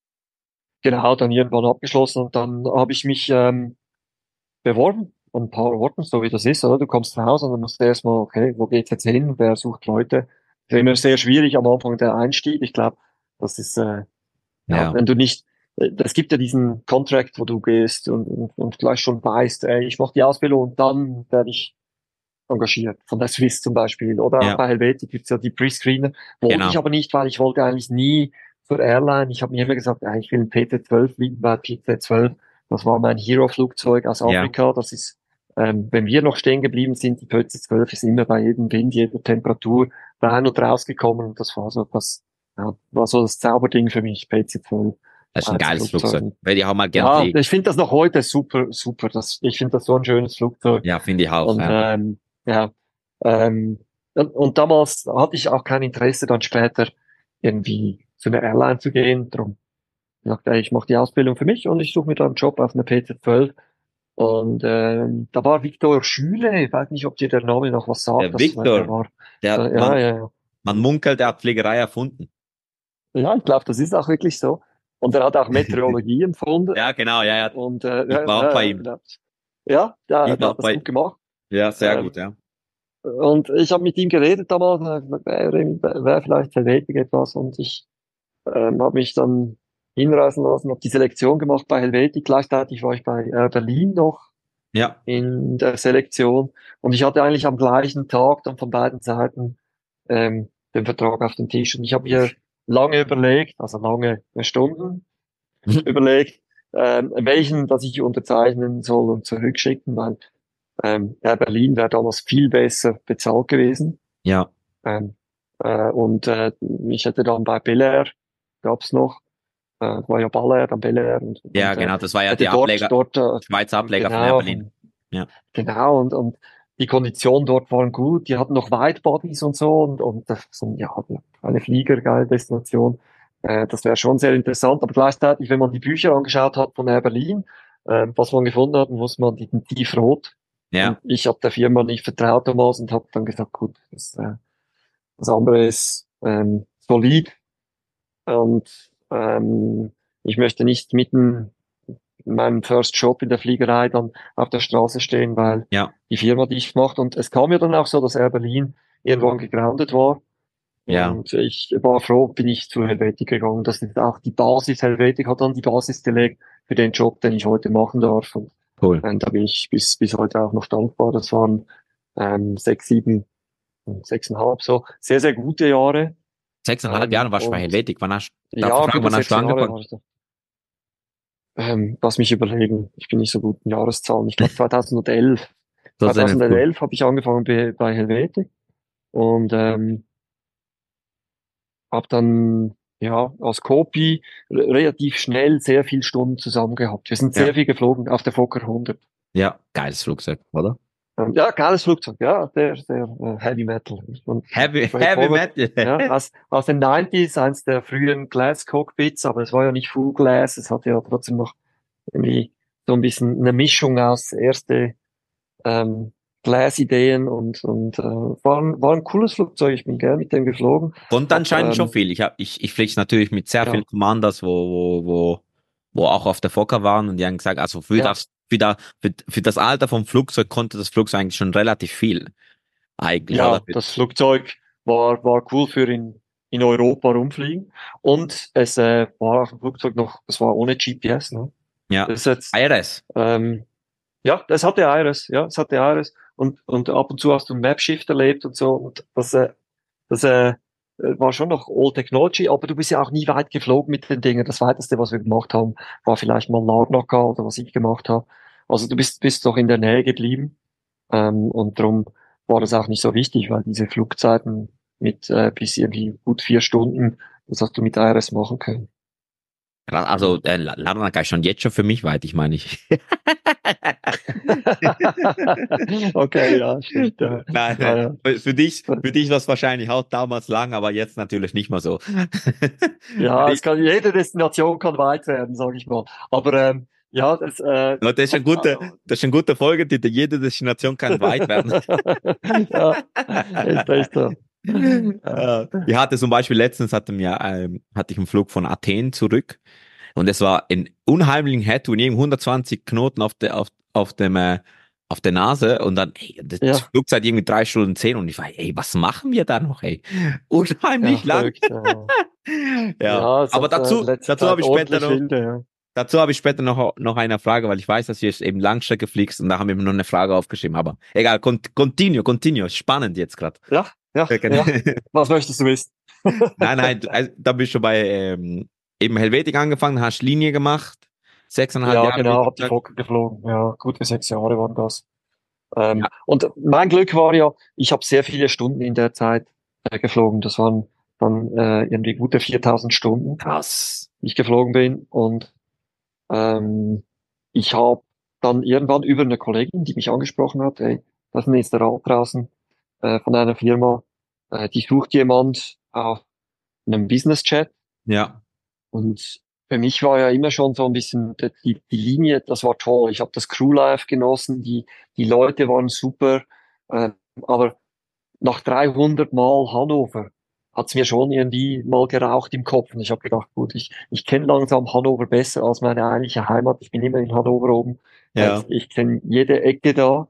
Genau, dann irgendwann abgeschlossen und dann habe ich mich ähm, beworben an ein paar Orten, so wie das ist, oder? Du kommst raus und dann musst du erstmal, okay, wo geht's jetzt hin? Wer sucht Leute? Das ist immer sehr schwierig am Anfang der Einstieg. Ich glaube, das ist, äh, ja, Ja. wenn du nicht, äh, es gibt ja diesen Contract, wo du gehst und, und, und gleich schon weißt, ey, ich mache die Ausbildung und dann werde ich engagiert, von der Swiss zum Beispiel. Oder auch Ja, bei Helvetic gibt's ja die Pre-Screener. Wollte genau. ich aber nicht, weil ich wollte eigentlich nie zur Airline. Ich habe mir immer gesagt, ja, ich will ein P C zwölf fliegen, weil P C zwölf, das war mein Hero-Flugzeug aus Ja. Afrika. Das ist, ähm, wenn wir noch stehen geblieben sind, die P C zwölf ist immer bei jedem Wind, jeder Temperatur rein und rausgekommen. Und das war so das, ja, war so das Zauberding für mich, P C zwölf. Das ist ein geiles Flugzeug. Flugzeug. Werde ich auch mal gern Ja, fliegen. ich finde das noch heute super, super. Das, ich finde das so ein schönes Flugzeug. Ja, finde ich auch, Und ja. ähm, ja, ähm, und, und damals hatte ich auch kein Interesse, dann später irgendwie zu einer Airline zu gehen. Darum sagte ich, ich mache die Ausbildung für mich und ich suche mir dann einen Job auf einer P C zwölf. Und ähm, da war Viktor Schüle, ich weiß nicht, ob dir der Name noch was sagt. Der Das, war- der Victor, war, der hat, äh, ja, man, ja, ja. man munkelt, der hat Fliegerei erfunden. Ja, ich glaube, das ist auch wirklich so. Und er hat auch Meteorologie empfunden. Ja, genau, ja, ja. Und äh, Ich ja, war auch ja, bei ja, ihm. genau. Ja, der, Ich der war hat auch das bei, gut gemacht. ja, sehr Ähm, gut, ja. Und ich habe mit ihm geredet damals und er hat gesagt, wäre wär vielleicht Helvetic etwas. Und ich ähm, habe mich dann hinreißen lassen, habe die Selektion gemacht bei Helvetic. Gleichzeitig war ich bei äh, Berlin noch Ja, in der Selektion. Und ich hatte eigentlich am gleichen Tag dann von beiden Seiten ähm, den Vertrag auf dem Tisch. Und ich habe mir lange überlegt, also lange Stunden überlegt, ähm, welchen, dass ich unterzeichnen soll und zurückschicken, weil ähm, Air Berlin wäre damals viel besser bezahlt gewesen. ja, Ähm, äh, und äh, ich hätte dann bei Bel Air, gab's noch, äh, war ja Bel Air, dann Bel Air und, ja, und äh, genau. Das war ja hätte die dort, Ableger, dort äh, Schweizer Ableger von Air genau, Berlin. von, Ja, genau und, und die Konditionen dort waren gut, die hatten noch Widebodies und so und, und das sind ja eine fliegergeile Destination. Äh, das wäre schon sehr interessant, aber gleichzeitig, wenn man die Bücher angeschaut hat von Air Berlin, äh, was man gefunden hat, muss man die tiefrot. Und ja, ich habe der Firma nicht vertraut damals und habe dann gesagt, gut, das, äh, das andere ist ähm, solid und ähm, ich möchte nicht mitten in meinem First Job in der Fliegerei dann auf der Straße stehen, weil ja, die Firma dicht macht. Und es kam ja dann auch so, dass Air Berlin irgendwann gegroundet war. ja, Und ich war froh, bin ich zu Helvetic gegangen. Das ist auch die Basis. Helvetic hat dann die Basis gelegt für den Job, den ich heute machen darf. Und cool. ähm, da bin ich bis, bis heute auch noch dankbar. Das waren ähm, sechs, sieben, sechseinhalb so. Sehr, sehr gute Jahre. Sechseinhalb Ähm, Jahre warst du bei und Helvetic. Wann hast, darf ich ja, fragen, über wann hast sechs du Jahre angefangen? war ich da. Ähm, lass mich überlegen. Ich bin nicht so gut in Jahreszahlen. Ich glaube zweitausendelf. Das ist nicht cool. zweitausendelf habe ich angefangen bei, bei Helvetic und ähm, habe dann ja als Copy re- relativ schnell sehr viel Stunden zusammen gehabt. Wir sind Ja, sehr viel geflogen auf der Fokker hundert. ja, geiles Flugzeug, oder? Ähm, ja, geiles Flugzeug, ja, sehr, sehr äh, Heavy Metal. Und Heavy, heavy straightforward. Ja, Metal. aus, aus den neunziger, eins der frühen Glass Cockpits, aber es war ja nicht Full Glass, es hatte ja trotzdem noch irgendwie so ein bisschen eine Mischung aus erste ähm, Glass-Ideen und, und äh, war, ein, war ein cooles Flugzeug, ich bin gern mit dem geflogen. Konnte Hab, anscheinend schon ähm, viel. Ich hab, ich, ich fliege natürlich mit sehr ja, vielen Commanders, wo, wo, wo, wo auch auf der Fokker waren und die haben gesagt, also für ja, das, für, da, für, für das Alter vom Flugzeug konnte das Flugzeug eigentlich schon relativ viel. Eigentlich, oder? ja, das Flugzeug war, war cool für in in Europa rumfliegen. Und es äh, war auf dem Flugzeug noch, das war ohne G P S, ne? Ja. Das ist jetzt, I R S. ähm, ja, das hatte Iris, ja, es hatte Iris. Und, und ab und zu hast du Mapshift erlebt und so. Und das, äh, das äh, war schon noch Old Technology, aber du bist ja auch nie weit geflogen mit den Dingen. Das weiteste, was wir gemacht haben, war vielleicht mal Larnaca oder was ich gemacht habe. Also du bist, bist doch in der Nähe geblieben. Ähm, und darum war das auch nicht so wichtig, weil diese Flugzeiten mit äh, bis irgendwie gut vier Stunden, das hast du mit Iris machen können. Also äh, Larnaca ist schon jetzt schon für mich weit, ich meine ich. Okay, ja, stimmt. Ja. Nein, Ja, ja. für, für dich, für dich war es wahrscheinlich auch damals lang, aber jetzt natürlich nicht mehr so. Ja, es kann, jede Destination kann weit werden, sage ich mal. Aber ähm, ja, das, äh, Das ist ein guter, das ist ein guter Folgetitel. Jede Destination kann weit werden. ja, ist echt so. Ja. Ich hatte zum Beispiel letztens hatte mir, ähm, hatte ich einen Flug von Athen zurück und es war ein unheimlichen Headwind, irgendwie hundertzwanzig Knoten auf der, auf, auf dem, äh, auf der Nase und dann, ey, das Ja. Flugzeit irgendwie drei Stunden zehn und ich war, ey, was machen wir da noch, ey? Unheimlich Ja, lang. verrückt, ja. Ja, Ja, es aber hat, äh, dazu, letzte dazu Zeit habe ich später ordentlich noch, Wilde, ja. dazu habe ich später noch, noch eine Frage, weil ich weiß, dass du jetzt eben Langstrecke fliegst und da haben wir noch eine Frage aufgeschrieben, aber egal, cont continue, continue, spannend jetzt gerade. Ja, ja, ja. Was möchtest du wissen? Nein, nein, du- also, da bist du bei ähm, eben Helvetik angefangen, hast Linie gemacht, sechseinhalb Ja, Jahre. wie genau, hab die gesagt. Fokker geflogen. Ja, gute sechs Jahre waren das. Ähm, Ja. und mein Glück war ja, ich habe sehr viele Stunden in der Zeit äh, geflogen. Das waren dann äh, irgendwie gute viertausend Stunden, Krass. die ich geflogen bin. Und ähm, ich habe dann irgendwann über eine Kollegin, die mich angesprochen hat, hey, das ist ein Inserat draußen äh, von einer Firma, äh, die sucht jemand auf einem Business-Chat. Ja. Und für mich war ja immer schon so ein bisschen die, die Linie, das war toll. Ich habe das Crewlife genossen, die, die Leute waren super. Äh, aber nach dreihundert Mal Hannover hat's mir schon irgendwie mal geraucht im Kopf. Und ich habe gedacht, gut, ich, ich kenne langsam Hannover besser als meine eigentliche Heimat. Ich bin immer in Hannover oben. Äh, Ja. ich kenne jede Ecke da.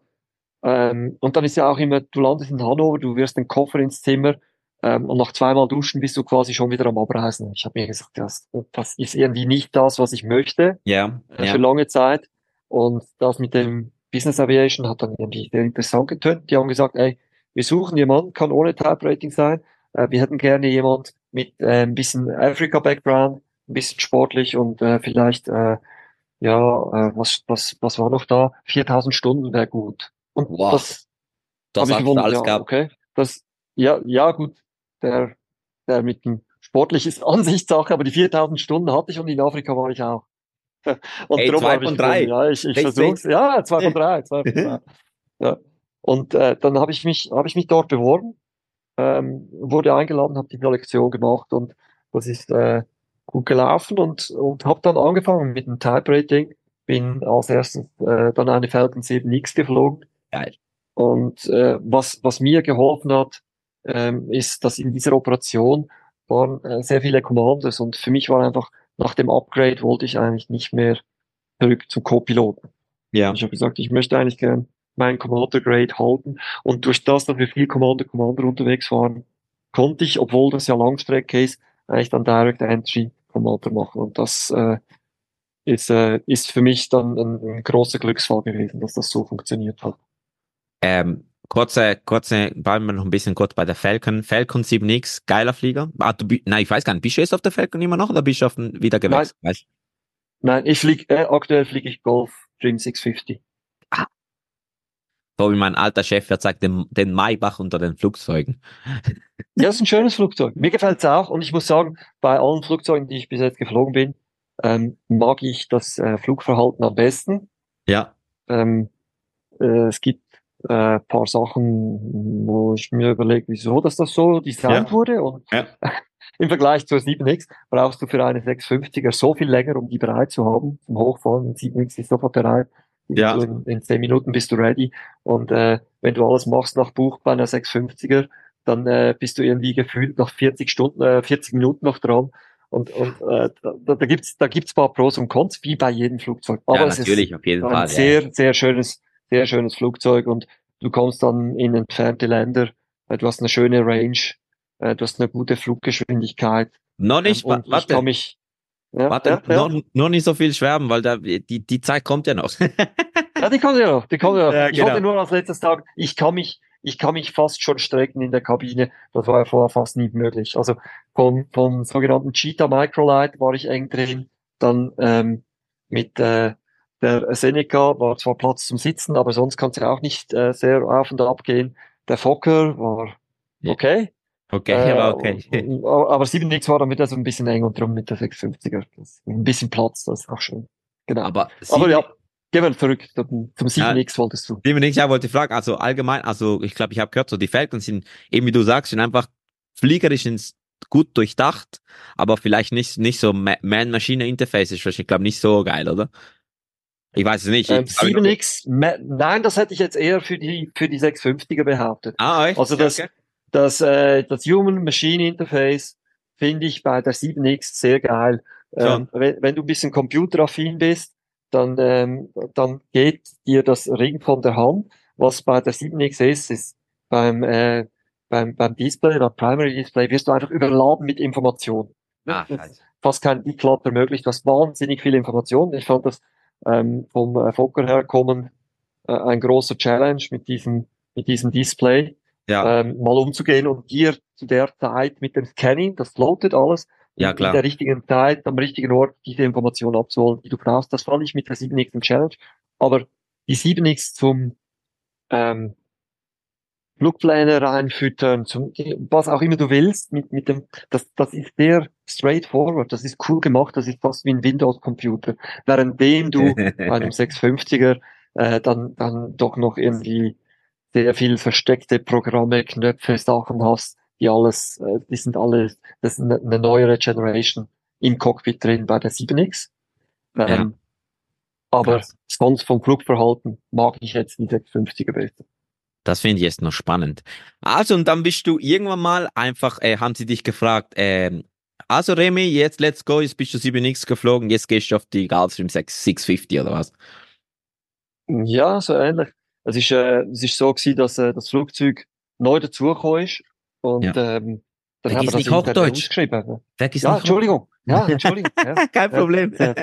Ähm, und dann ist ja auch immer, du landest in Hannover, du wirst den Koffer ins Zimmer ähm, und nach zweimal Duschen bist du quasi schon wieder am Abreisen. Ich habe mir gesagt, das, das ist irgendwie nicht das, was ich möchte Ja. äh, für Ja. lange Zeit. Und das mit dem Business Aviation hat dann irgendwie sehr interessant getönt. Die haben gesagt, ey, wir suchen jemanden, kann ohne Type Rating sein. Äh, wir hätten gerne jemand mit äh, ein bisschen Africa-Background, ein bisschen sportlich und äh, vielleicht, äh, ja, äh, was, was, was war noch da? viertausend Stunden wäre gut. Und Wow. das Das habe ich hast du gefunden, ja, alles gehabt. okay. Das, ja, ja, gut, der, der mit dem sportlich ist Ansichtssache, aber die viertausend Stunden hatte ich und in Afrika war ich auch. Und Ey, darum zwei habe ich von gefunden, drei. ja, ich, ich Richtig. versuch's. Ja, zwei von drei, zwei von drei. Ja. Und äh, dann habe ich mich, habe ich mich dort beworben, ähm, wurde eingeladen, habe die Lektion gemacht und das ist äh, gut gelaufen und und habe dann angefangen mit dem Type Rating. Bin als erstes äh, dann eine Falcon sieben X geflogen. Geil. Und äh, was, was mir geholfen hat, ähm, ist, dass in dieser Operation waren äh, sehr viele Commanders und für mich war einfach, nach dem Upgrade wollte ich eigentlich nicht mehr zurück zum Co-Piloten. Ja. Ich habe gesagt, ich möchte eigentlich gern meinen Commander Grade halten und durch das, dass wir viel Commander Commander unterwegs waren, konnte ich, obwohl das ja Langstrecke ist, eigentlich dann Direct Entry Commander machen und das äh, ist, äh, ist für mich dann ein, ein großer Glücksfall gewesen, dass das so funktioniert hat. Ähm, kurze, kurze, bleiben wir noch ein bisschen kurz bei der Falcon. Falcon sieben X, geiler Flieger. Ah, du, bi- nein, ich weiß gar nicht, bist du jetzt auf der Falcon immer noch oder bist du auf den, wieder Nein, gewechselt? Weißt? nein, ich flieg, äh, aktuell fliege ich Golf Dream sechshundertfünfzig. Ah, so wie mein alter Chef jetzt sagt, den, den Maybach unter den Flugzeugen. Ja, ist ein schönes Flugzeug. Mir gefällt's auch und ich muss sagen, bei allen Flugzeugen, die ich bis jetzt geflogen bin, ähm, mag ich das äh, Flugverhalten am besten. Ja. Ähm, äh, es gibt äh, paar Sachen, wo ich mir überlege, wieso dass das so designt Ja. wurde und Ja. im Vergleich zur sieben X brauchst du für eine sechshundertfünfziger so viel länger, um die bereit zu haben zum Hochfahren. Die sieben X ist sofort bereit. Ja. In, in zehn Minuten bist du ready. Und äh, wenn du alles machst nach Buch bei einer sechshundertfünfziger, dann äh, bist du irgendwie gefühlt nach vierzig Stunden, äh, vierzig Minuten noch dran. Und, und äh, da, da gibt's da gibt's paar Pros und Cons, wie bei jedem Flugzeug. Aber Ja, es ist natürlich, auf jeden ein Fall. Ja. sehr, sehr schönes, sehr schönes Flugzeug und du kommst dann in entfernte Länder. Äh, Du hast eine schöne Range. äh, du hast eine gute Fluggeschwindigkeit. Noch Ähm, nicht, wa- und ich kann warte, mich, ja, warte, ja, ja. noch, noch nicht so viel schwärmen, weil da, die, die Zeit kommt ja noch. Ja, die kommt ja noch, die kommt ja noch. Ja, Ich wollte genau. nur als letztes sagen, ich kann mich, ich kann mich fast schon strecken in der Kabine. Das war ja vorher fast nie möglich. Also vom, vom sogenannten Cheetah Microlight war ich eng drin. Dann ähm, mit äh, der Seneca war zwar Platz zum Sitzen, aber sonst kannst du ja auch nicht äh, sehr auf und ab gehen. Der Fokker war Ja, okay. Äh, okay, aber okay. aber sieben X war dann wieder so ein bisschen eng und drum mit der sechshundertfünfziger. Das, ein bisschen Platz, das ist auch schön. Genau. Aber Aber sieben, ja, gehen wir zurück zum, zum ja, sieben X wolltest du. sieben X, ja, wollte ich fragen, also allgemein, also ich glaube, ich habe gehört, so die Falcons sind, eben wie du sagst, sind einfach fliegerisch sind gut durchdacht, aber vielleicht nicht, nicht so Ma- Man-Maschine-Interface ist, ich glaube, nicht so geil, oder? Ich weiß es nicht. Ähm, Ich, hab ich noch sieben X, me- nein, das hätte ich jetzt eher für die, für die sechshundertfünfziger behauptet. Ah, echt? Also Ja, das, okay. das, äh, das Human-Machine-Interface finde ich bei der sieben X sehr geil. Schon. Ähm, wenn, wenn du ein bisschen computeraffin bist, dann, ähm, dann geht dir das Ring von der Hand. Was bei der sieben X ist, ist beim, äh, beim, beim Display, beim Primary Display, wirst du einfach überladen mit Informationen. Ah, Es ist scheiße. fast kein Declutter möglich. Du hast wahnsinnig viele Informationen. Ich fand das ähm, vom äh, Fokker her kommen äh, ein großer Challenge mit diesem, mit diesem Display, Ja, ähm, mal umzugehen und dir zu der Zeit mit dem Scanning, das loadet alles, ja, in, in der klar. richtigen Zeit, am richtigen Ort diese Informationen abzuholen, die du brauchst. Das fand ich mit der sieben X ein Challenge. Aber die sieben X zum ähm, Flugpläne reinfüttern, zum, was auch immer du willst, mit, mit dem, das, das ist sehr straightforward, das ist cool gemacht, das ist fast wie ein Windows-Computer. Währenddem du bei einem sechshundertfünfziger äh, dann, dann doch noch irgendwie sehr viel versteckte Programme, Knöpfe, Sachen hast, die alles, äh, die sind alle, das ist eine, eine neuere Generation im Cockpit drin bei der sieben X. Ja, Ähm, aber krass. sonst vom Flugverhalten mag ich jetzt die sechshundertfünfziger besser. Das finde ich jetzt noch spannend. Also, und dann bist du irgendwann mal einfach, äh, haben sie dich gefragt, ähm, also Remy, jetzt let's go, jetzt bist du sieben X geflogen, jetzt gehst du auf die Gulfstream sechs sechshundertfünfzig oder was? Ja, so ähnlich. Es ist, äh, es ist so gewesen, dass äh, das Flugzeug neu dazugekommen ist und Ja. ähm, dann haben wir Vergiss das nicht intern Hochdeutsch. ausgeschrieben. Vergiss Ja, nicht Hochdeutsch. Entschuldigung. Ja, Entschuldigung. Ja, Kein ja, Problem. sehr,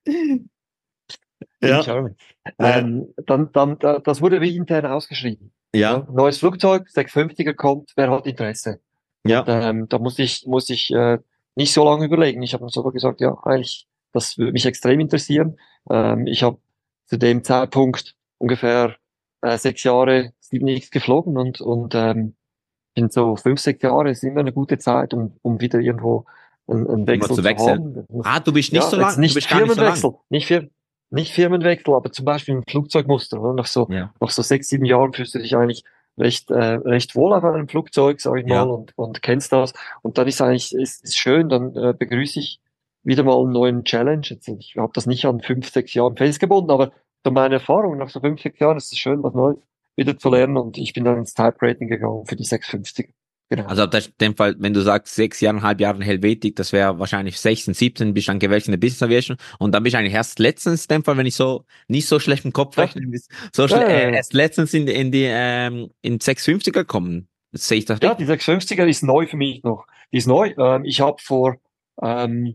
in Ja. German. Ja. Ähm, dann, dann, da- das wurde wie intern ausgeschrieben. Ja, Ja. neues Flugzeug, sechshundertfünfziger kommt, wer hat Interesse? Und Ja. ähm, da muss ich, muss ich äh, nicht so lange überlegen. Ich habe mir sogar gesagt, ja, eigentlich, das würde mich extrem interessieren. Ähm, ich habe zu dem Zeitpunkt ungefähr äh, sechs Jahre sieben X geflogen und, und ähm, bin so fünf, sechs Jahre ist immer eine gute Zeit, um, um wieder irgendwo einen, einen Immer Wechsel zu zu wechseln. haben. Das muss, Ah, du bist nicht ja, so jetzt lang, du nicht bist gar nicht so lang. Firmenwechsel, nicht, Fir nicht Firmenwechsel, aber zum Beispiel ein Flugzeugmuster. Oder? Nach so, Ja. nach so sechs, sieben Jahren fühlst du dich eigentlich recht, äh, recht wohl auf einem Flugzeug, sag ich mal, Ja. und, und kennst das. Und dann ist eigentlich, ist, ist schön, dann äh, begrüße ich wieder mal einen neuen Challenge. Jetzt, ich habe das nicht an fünf, sechs Jahren festgebunden, aber so meine Erfahrung, nach so fünf, sechs Jahren ist es schön, was Neues wieder zu lernen und ich bin dann ins Type Rating gegangen für die sechshundertfünfzig. Genau. Also in dem Fall, wenn du sagst, sechs Jahre, eineinhalb Jahre Helvetik, das wäre wahrscheinlich sechzehn, siebzehn, bist dann gewechselt in der Business Aviation und dann bist du eigentlich erst letztens, in dem Fall, wenn ich so nicht so schlecht im Kopf Ja, rechne, bist so ja, schle ja, äh, ja. erst letztens in die, in die ähm, in sechshundertfünfziger gekommen. Sehe ich das Ja, die richtig? sechshundertfünfziger ist neu für mich noch. Die ist neu. Ähm, ich habe vor ähm,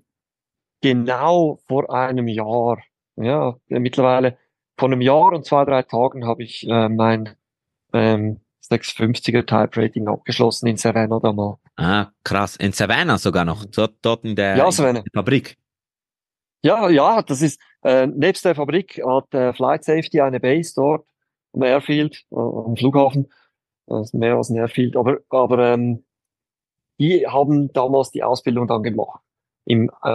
genau vor einem Jahr, ja, äh, mittlerweile vor einem Jahr und zwei, drei Tagen habe ich äh, mein ähm, sechshundertfünfziger Type Rating abgeschlossen in Savannah damals. Ah, krass. In Savannah sogar noch, dort, dort in der, Ja, in der Savannah. Fabrik. Ja, ja, das ist, äh, nebst der Fabrik hat äh, Flight Safety eine Base dort am Airfield, äh, am Flughafen. Das ist mehr als ein Airfield, aber, aber ähm, die haben damals die Ausbildung dann gemacht. Im, äh,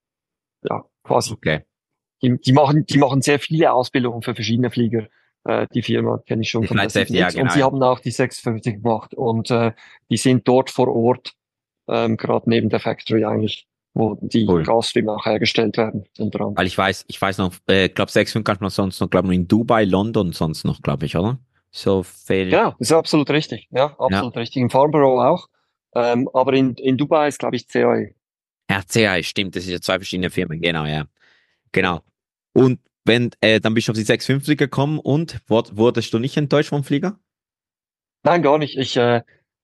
ja, quasi. Okay. Die, die machen, die machen sehr viele Ausbildungen für verschiedene Flieger. Äh, die Firma kenne ich schon Die von der Flight Safety, ja, sieben X und genau, sie ja. haben auch die sechshundertfünfzig gemacht und äh, die sind dort vor Ort, ähm, gerade neben der Factory eigentlich, wo die Cool. Gasstream auch hergestellt werden, unter anderem. Weil ich weiß, ich weiß noch, äh, glaube sechs Komma fünf kann man sonst noch, glaube ich, in Dubai, London sonst noch, glaube ich, oder? So viel. Genau, das ist absolut richtig. Ja, Ja. absolut richtig. In Farnborough auch. Ähm, aber in, in Dubai ist, glaube ich, C A E. R C I, stimmt, das ist ja zwei verschiedene Firmen, genau, ja. Genau. Und wenn, äh, dann bist du auf die sechshundertfünfzig gekommen und wurd, wurdest du nicht enttäuscht vom Flieger? Nein, gar nicht. Ich, äh,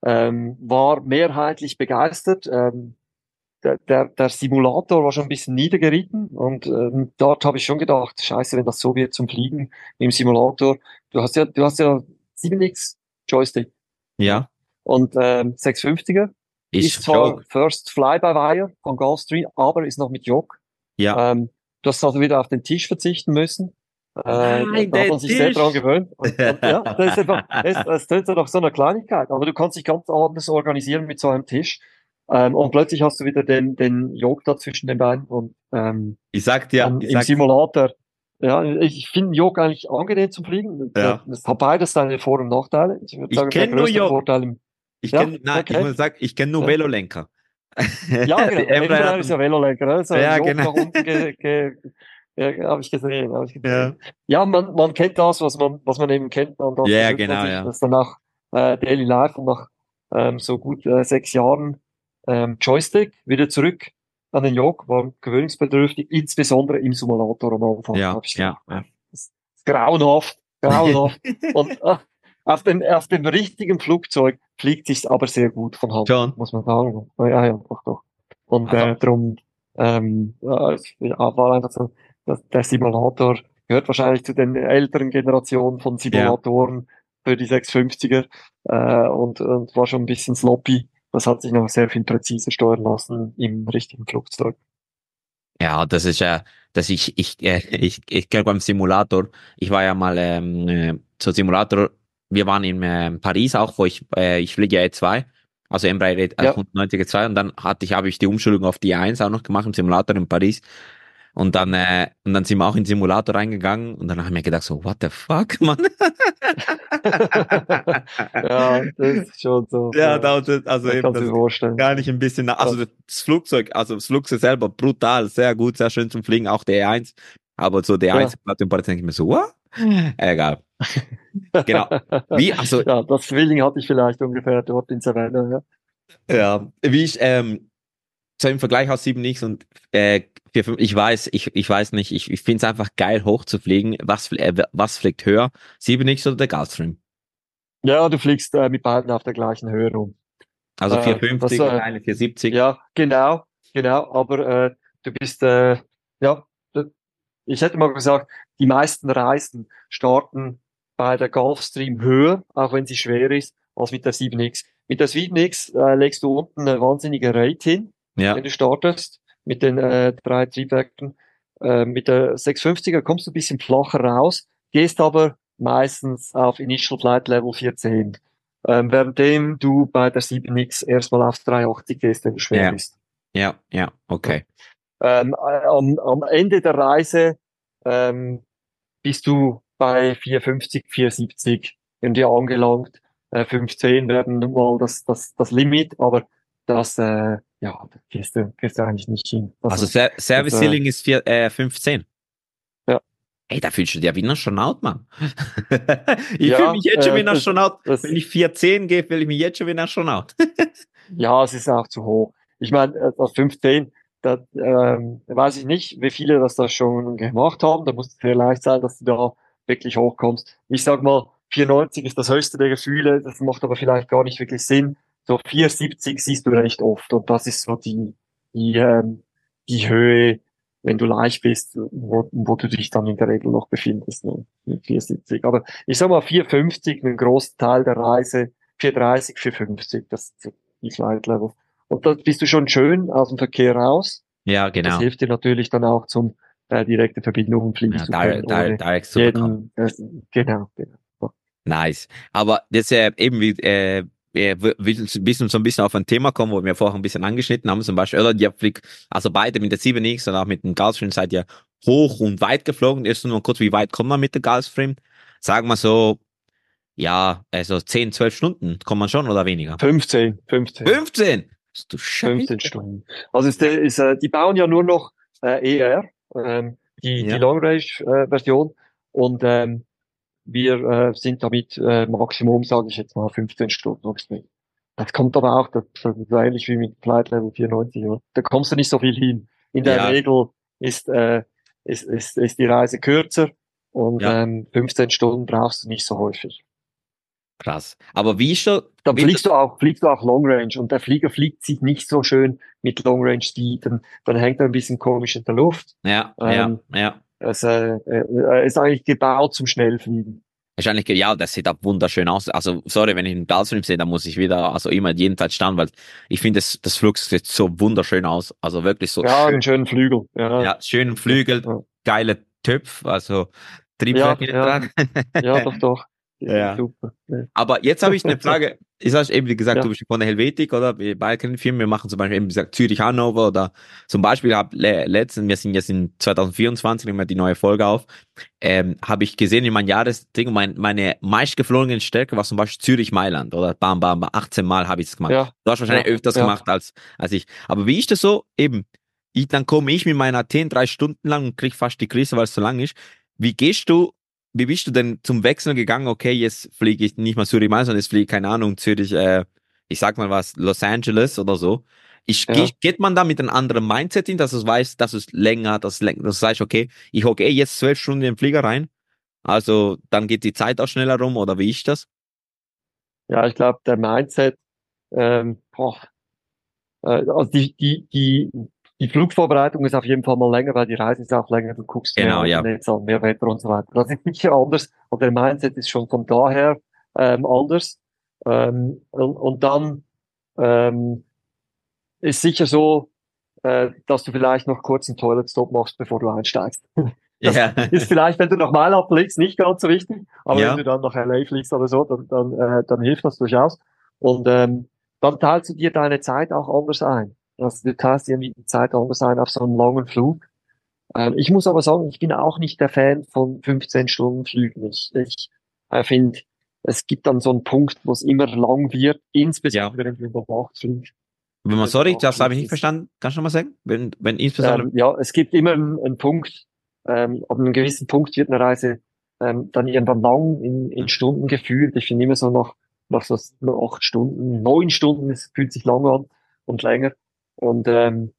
ähm, war mehrheitlich begeistert. Ähm, der, der, der Simulator war schon ein bisschen niedergeritten und ähm, dort habe ich schon gedacht, scheiße, wenn das so wird zum Fliegen im Simulator. Du hast ja, du hast ja sieben X Joystick. Ja. Ja, Und ähm, sechshundertfünfziger ist ist zwar schon, First Fly-by-Wire von Gulfstream, aber ist noch mit Jog. ja. Ähm, du hast also wieder auf den Tisch verzichten müssen. Äh, da Nein, da hat der man sich sehr dran Tisch! gewöhnt. Und, und ja, das ist einfach, das, das tönt so nach so einer Kleinigkeit. Aber du kannst dich ganz anders organisieren mit so einem Tisch. Ähm, und plötzlich hast du wieder den, den Jog da zwischen den Beinen. Und ähm, Ich sag dir, dann ich im sag, Simulator, ja, ich finde Jog eigentlich angenehm zum Fliegen. Der- ja. Das hat beides seine Vor- und Nachteile. Ich würde Ich sagen, der kenne nur größte Jog. Vorteil im, Ich ja, kenne, nein, ich okay. muss sagen, ich kenne nur Ja. Velolenker. Ja, Die genau. Embraer Embraer hat ist ja einen, Velolenker, ne? So ja, Jog genau. nach unten ge, ge, ja, habe ich gesehen, habe ich Ja, gesehen. Ja, man, man kennt das, was man, was man eben kennt, und das ja, ja, gewöhnt man genau, sich, ja. das dann nach äh, Daily Life und nach ähm, so gut äh, sechs Jahren ähm, Joystick wieder zurück an den Jog, war gewöhnungsbedürftig, insbesondere im Simulator am Anfang, Ja, habe ich ja, gedacht. ja. Das ist grauenhaft, grauenhaft. Und äh, auf dem, auf dem richtigen Flugzeug fliegt sich's aber sehr gut von Hand, Schon. muss man sagen. Ja, ja, doch, doch. Und Also, äh, darum ähm, ja, es ja, war einfach so, dass der Simulator gehört wahrscheinlich zu den älteren Generationen von ja. Simulatoren für die sechshundertfünfziger äh, und, und war schon ein bisschen sloppy. Das hat sich noch sehr viel präziser steuern lassen im richtigen Flugzeug. Ja, das ist ja, dass ich, ich, äh, ich, ich kenne beim Simulator, ich war ja mal ähm, äh, zur Simulator, wir waren in ähm, Paris auch, wo ich, äh, ich fliege ja E zwei, also Embraer äh, Ja. hundertneunzig E zwei und dann hatte ich, habe ich die Umschulung auf die E eins auch noch gemacht im Simulator in Paris und dann, äh, und dann sind wir auch in den Simulator reingegangen und dann habe ich mir gedacht so, what the fuck, Mann? Ja, das ist schon so. Ja, Ja. da, das, also Ich eben, kann es das mir vorstellen. gar nicht ein bisschen, nach- Ja. also das Flugzeug, also das Flugzeug selber brutal, sehr gut, sehr schön zum Fliegen, auch der E eins, aber so der E eins Ja. Platte im Paris denke ich mir so, what? Egal. Genau. Wie, also, Ja, das Feeling hatte ich vielleicht ungefähr dort in Savannah, ja. ja, wie ich, ähm, so im Vergleich aus sieben X und äh, vier fünf, ich weiß, ich, ich weiß nicht, ich, ich finde es einfach geil hochzufliegen. Was, fl- äh, was fliegt höher? sieben X oder der Gulfstream? Ja, du fliegst äh, mit beiden auf der gleichen Höhe rum. Also Äh, das, vierhundertfünfzig, der äh, eine vierhundertsiebzig. ja, genau, genau, aber äh, du bist, äh, ja, d- ich hätte mal gesagt, die meisten Reisen starten bei der Gulfstream höher, auch wenn sie schwer ist, als mit der sieben X. Mit der sieben X äh, legst du unten eine wahnsinnige Rate hin, wenn Ja, du startest, mit den äh, drei Triebwerken. Äh, mit der sechshundertfünfziger kommst du ein bisschen flacher raus, gehst aber meistens auf Initial Flight Level vierzehn. Ähm, währenddem du bei der sieben X erstmal auf dreihundertachtzig gehst, wenn du schwer ja, bist. ja, ja, Ja. okay. Ähm, äh, am, am Ende der Reise ähm, bist du bei vierhundertfünfzig, vierhundertsiebzig irgendwie angelangt. Äh, fünfzehn werden nun mal das, das, das Limit, aber das, äh, ja, da gehst du, gehst du eigentlich nicht hin. Also Also, Ser das, Service äh, Ceiling ist vier, äh, fünfzehn. ja, Ey, da fühlst du dich ja wie ein Astronaut, Mann. Ich fühle mich ja, jetzt schon wie äh, ein das, Astronaut. Wenn das, ich vier zehn gehe, fühle ich mich jetzt schon wie ein Astronaut. ja, es ist auch zu hoch. Ich meine, äh, das fünfzehn, da ähm, weiß ich nicht, wie viele das da schon gemacht haben. Da muss es sehr leicht sein, dass du da wirklich hochkommst. Ich sag mal, vierundneunzig ist das höchste der Gefühle. Das macht aber vielleicht gar nicht wirklich Sinn. So vierhundertsiebzig siehst du recht oft. Und das ist so die, die, ähm, die Höhe, wenn du leicht bist, wo, wo du dich dann in der Regel noch befindest. Ne? vierhundertsiebzig. Aber ich sag mal, vierhundertfünfzig, einen großen Teil der Reise, vierhundertdreißig, vierhundertfünfzig, das ist die Flight Level. Und da bist du schon schön aus dem Verkehr raus. Ja, Und das genau. hilft dir natürlich dann auch zum äh, direkte Verbindungen fliegen Ja, zu können, direct, direct, ohne direct zu bekommen. jeden, äh, genau, genau. Nice. Aber das äh, eben wie, äh, wir will ein bisschen so ein bisschen auf ein Thema kommen, wo wir vorher ein bisschen angeschnitten haben, zum Beispiel, oder die Flieg, also beide mit der sieben X und auch mit dem Gulfstream seid ihr hoch und weit geflogen. Erst nur kurz, wie weit kommt man mit der Gulfstream? Sagen wir so, ja, also zehn, zwölf Stunden kommt man schon oder weniger? fünfzehn, fünfzehn, fünfzehn! Du Scheiße. fünfzehn Stunden. Also ist, der, ist äh, die bauen ja nur noch äh, E R, ähm, die, die Ja. Long Range äh, Version. Und ähm, wir äh, sind damit äh, Maximum, sage ich jetzt mal, fünfzehn Stunden. Ob's Das kommt aber auch, das das ist so ähnlich wie mit Flight Level vierundneunzig. Oder? Da kommst du nicht so viel hin. In der Ja, Regel ist, äh, ist, ist, ist die Reise kürzer und ja. ähm, fünfzehn Stunden brauchst du nicht so häufig. Krass. Aber wie ist der, Dann wie ist fliegst du auch, fliegst du auch Long Range und der Flieger fliegt sich nicht so schön mit Long Range Speed, dann, dann hängt er ein bisschen komisch in der Luft. der, ja, ja, Ähm, ja. es äh, äh, ist eigentlich gebaut zum Schnellfliegen. Wahrscheinlich, ja, das sieht auch wunderschön aus. Also, sorry, wenn ich einen Gulfstream sehe, dann muss ich wieder, also immer jeden Tag starren, weil ich finde, das, das Flug sieht so wunderschön aus. Also wirklich so Ja, schön, einen schönen Flügel. Ja, ja, schön Flügel, ja, geile Töpf, also ja, Triebwerke ja, dran. ja, doch, doch. Die sind Ja. super. Ja. Aber jetzt habe ich eine Frage. Ich sag eben, wie gesagt, du Ja, bist von der Helvetik, oder? Wir beide kennen Firmen. Wir machen zum Beispiel eben, wie gesagt, Zürich-Hannover oder zum Beispiel hab le letzten, wir sind jetzt in zwanzig vierundzwanzig, nehmen wir die neue Folge auf, ähm, habe ich gesehen in meinem Jahresding, mein, meine meistgeflogenen Strecke war zum Beispiel Zürich-Mailand, oder? Bam, bam, bam, achtzehn Mal habe ich es gemacht. ja, Du hast wahrscheinlich ja, öfters ja. gemacht als, als ich. Aber wie ist das so? Eben, ich, dann komme ich mit meinen Athen drei Stunden lang und krieg fast die Krise, weil es so lang ist. Wie gehst du Wie bist du denn zum Wechseln gegangen? Okay, jetzt fliege ich nicht mal Zürich mal, sondern jetzt fliege ich, keine Ahnung, Zürich, äh, ich sag mal was, Los Angeles oder so. Ich, geh, Ja. geht man da mit einem anderen Mindset hin, dass du weißt, dass es länger, dass, länger, dass du sagst, okay, ich hocke eh jetzt zwölf Stunden in den Flieger rein, also dann geht die Zeit auch schneller rum, oder wie ist das? Ja, ich glaube, der Mindset, ähm, boah, äh, also die, die, die, die Flugvorbereitung ist auf jeden Fall mal länger, weil die Reise ist auch länger, du guckst mehr Genau, ja. Alternets an, mehr Wetter und so weiter. Das ist sicher anders, aber der Mindset ist schon von daher ähm, anders. Ähm, und, und dann ähm, ist sicher so, äh, dass du vielleicht noch kurz einen Toilet-Stop machst, bevor du einsteigst. Das Ja. ist vielleicht, wenn du nach Mailand fliegst, nicht ganz so wichtig, aber wenn du Ja. dann nach L A fliegst oder so, dann, dann, äh, dann hilft das durchaus. Und ähm, dann teilst du dir deine Zeit auch anders ein. Also du teilst dir die Zeit anders ein auf so einen langen Flug. Ähm, ich muss aber sagen, ich bin auch nicht der Fan von fünfzehn Stunden Flügen. Ich, ich äh, finde, es gibt dann so einen Punkt, wo es immer lang wird, Ja. insbesondere wenn du in der Nacht fliegst. Wenn man, Wenn du in der sorry, Nacht das habe ich fliegst, nicht ist verstanden. Kannst du noch mal sagen? Wenn, wenn insbesondere, ähm, ja, es gibt immer einen, einen Punkt, ähm, ab einem gewissen Punkt wird eine Reise ähm, dann irgendwann lang in, in Stunden gefühlt. Ich finde immer so nach, nach so nach acht Stunden, neun Stunden, es fühlt sich lang an und länger. Und ähm,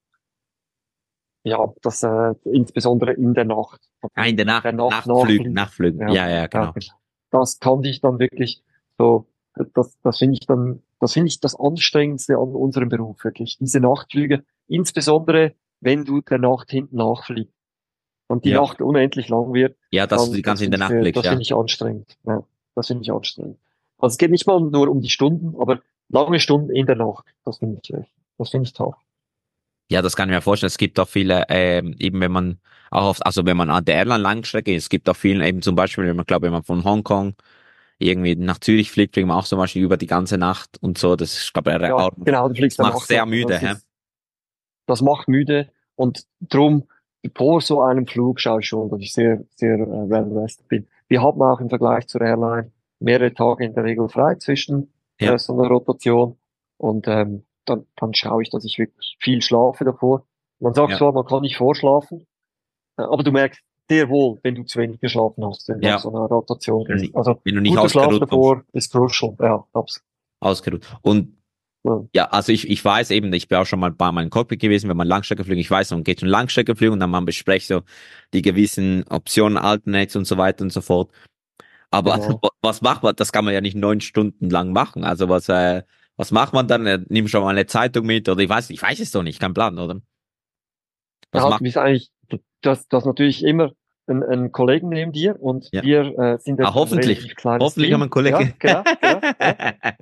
ja, das äh, insbesondere in der Nacht, ah, in der der Nacht, Nacht Nachtflügen, nachfliegen. Nachtflügen. Ja, Ja, ja, ja, genau. genau. Das kann ich dann wirklich so, das, das finde ich dann, das finde ich das Anstrengendste an unserem Beruf, wirklich. Diese Nachtflüge, insbesondere wenn du der Nacht hinten nachfliegst und die Ja. Nacht unendlich lang wird, Ja, dass du dann, die das ganze in finde der ich Nacht sehr, fliegst, das finde ja. ich anstrengend. Ja, das finde ich anstrengend. Also es geht nicht mal nur um die Stunden, aber lange Stunden in der Nacht, das finde ich, echt- das finde ich toll. Ja, das kann ich mir vorstellen. Es gibt auch viele, ähm, eben wenn man auch auf, also wenn man an der Airline-Langstrecke ist, es gibt auch viele, eben zum Beispiel, wenn man, glaube wenn man von Hongkong irgendwie nach Zürich fliegt, fliegt man auch zum Beispiel über die ganze Nacht und so. Das ist, glaube ich, Ja, auch, genau, du das fliegst dann macht Nacht sehr lang. müde, Das hä? ist, das macht müde und drum, vor so einem Flug schaue ich schon, dass ich sehr, sehr äh, well rested bin. Wir haben auch im Vergleich zur Airline mehrere Tage in der Regel frei zwischen Ja, äh, so einer Rotation und ähm, dann, dann schaue ich, dass ich wirklich viel schlafe davor. Man sagt ja, zwar, man kann nicht vorschlafen, äh, aber du merkst sehr wohl, wenn du zu wenig geschlafen hast, wenn du auf ja. so einer Rotation Wenn du bist. nicht, Also wenn du nicht guter Schlaf ausgeruht kommst, davor ist crucial. Ja, absolut. ausgeruht. Und Ja. ja, also ich, ich weiß eben, ich bin auch schon mal bei meinem Cockpit gewesen, wenn man Langstrecke fliegt, ich weiß, man geht schon Langstrecke fliegen und dann man bespricht so die gewissen Optionen, Alternates und so weiter und so fort. Aber Genau. was macht man? Das kann man ja nicht neun Stunden lang machen. Also was, äh, was macht man dann? Äh, Nimm schon mal eine Zeitung mit oder ich weiß, ich weiß es doch nicht, kein Plan, oder? Was Ja, du macht? bist eigentlich, das, das natürlich immer ein, ein Kollegen neben dir und Ja. wir äh, sind Ah, jetzt ein hoffentlich. relativ kleines Hoffentlich haben wir Team. einen Kollegen. Ja, genau, genau. Ja.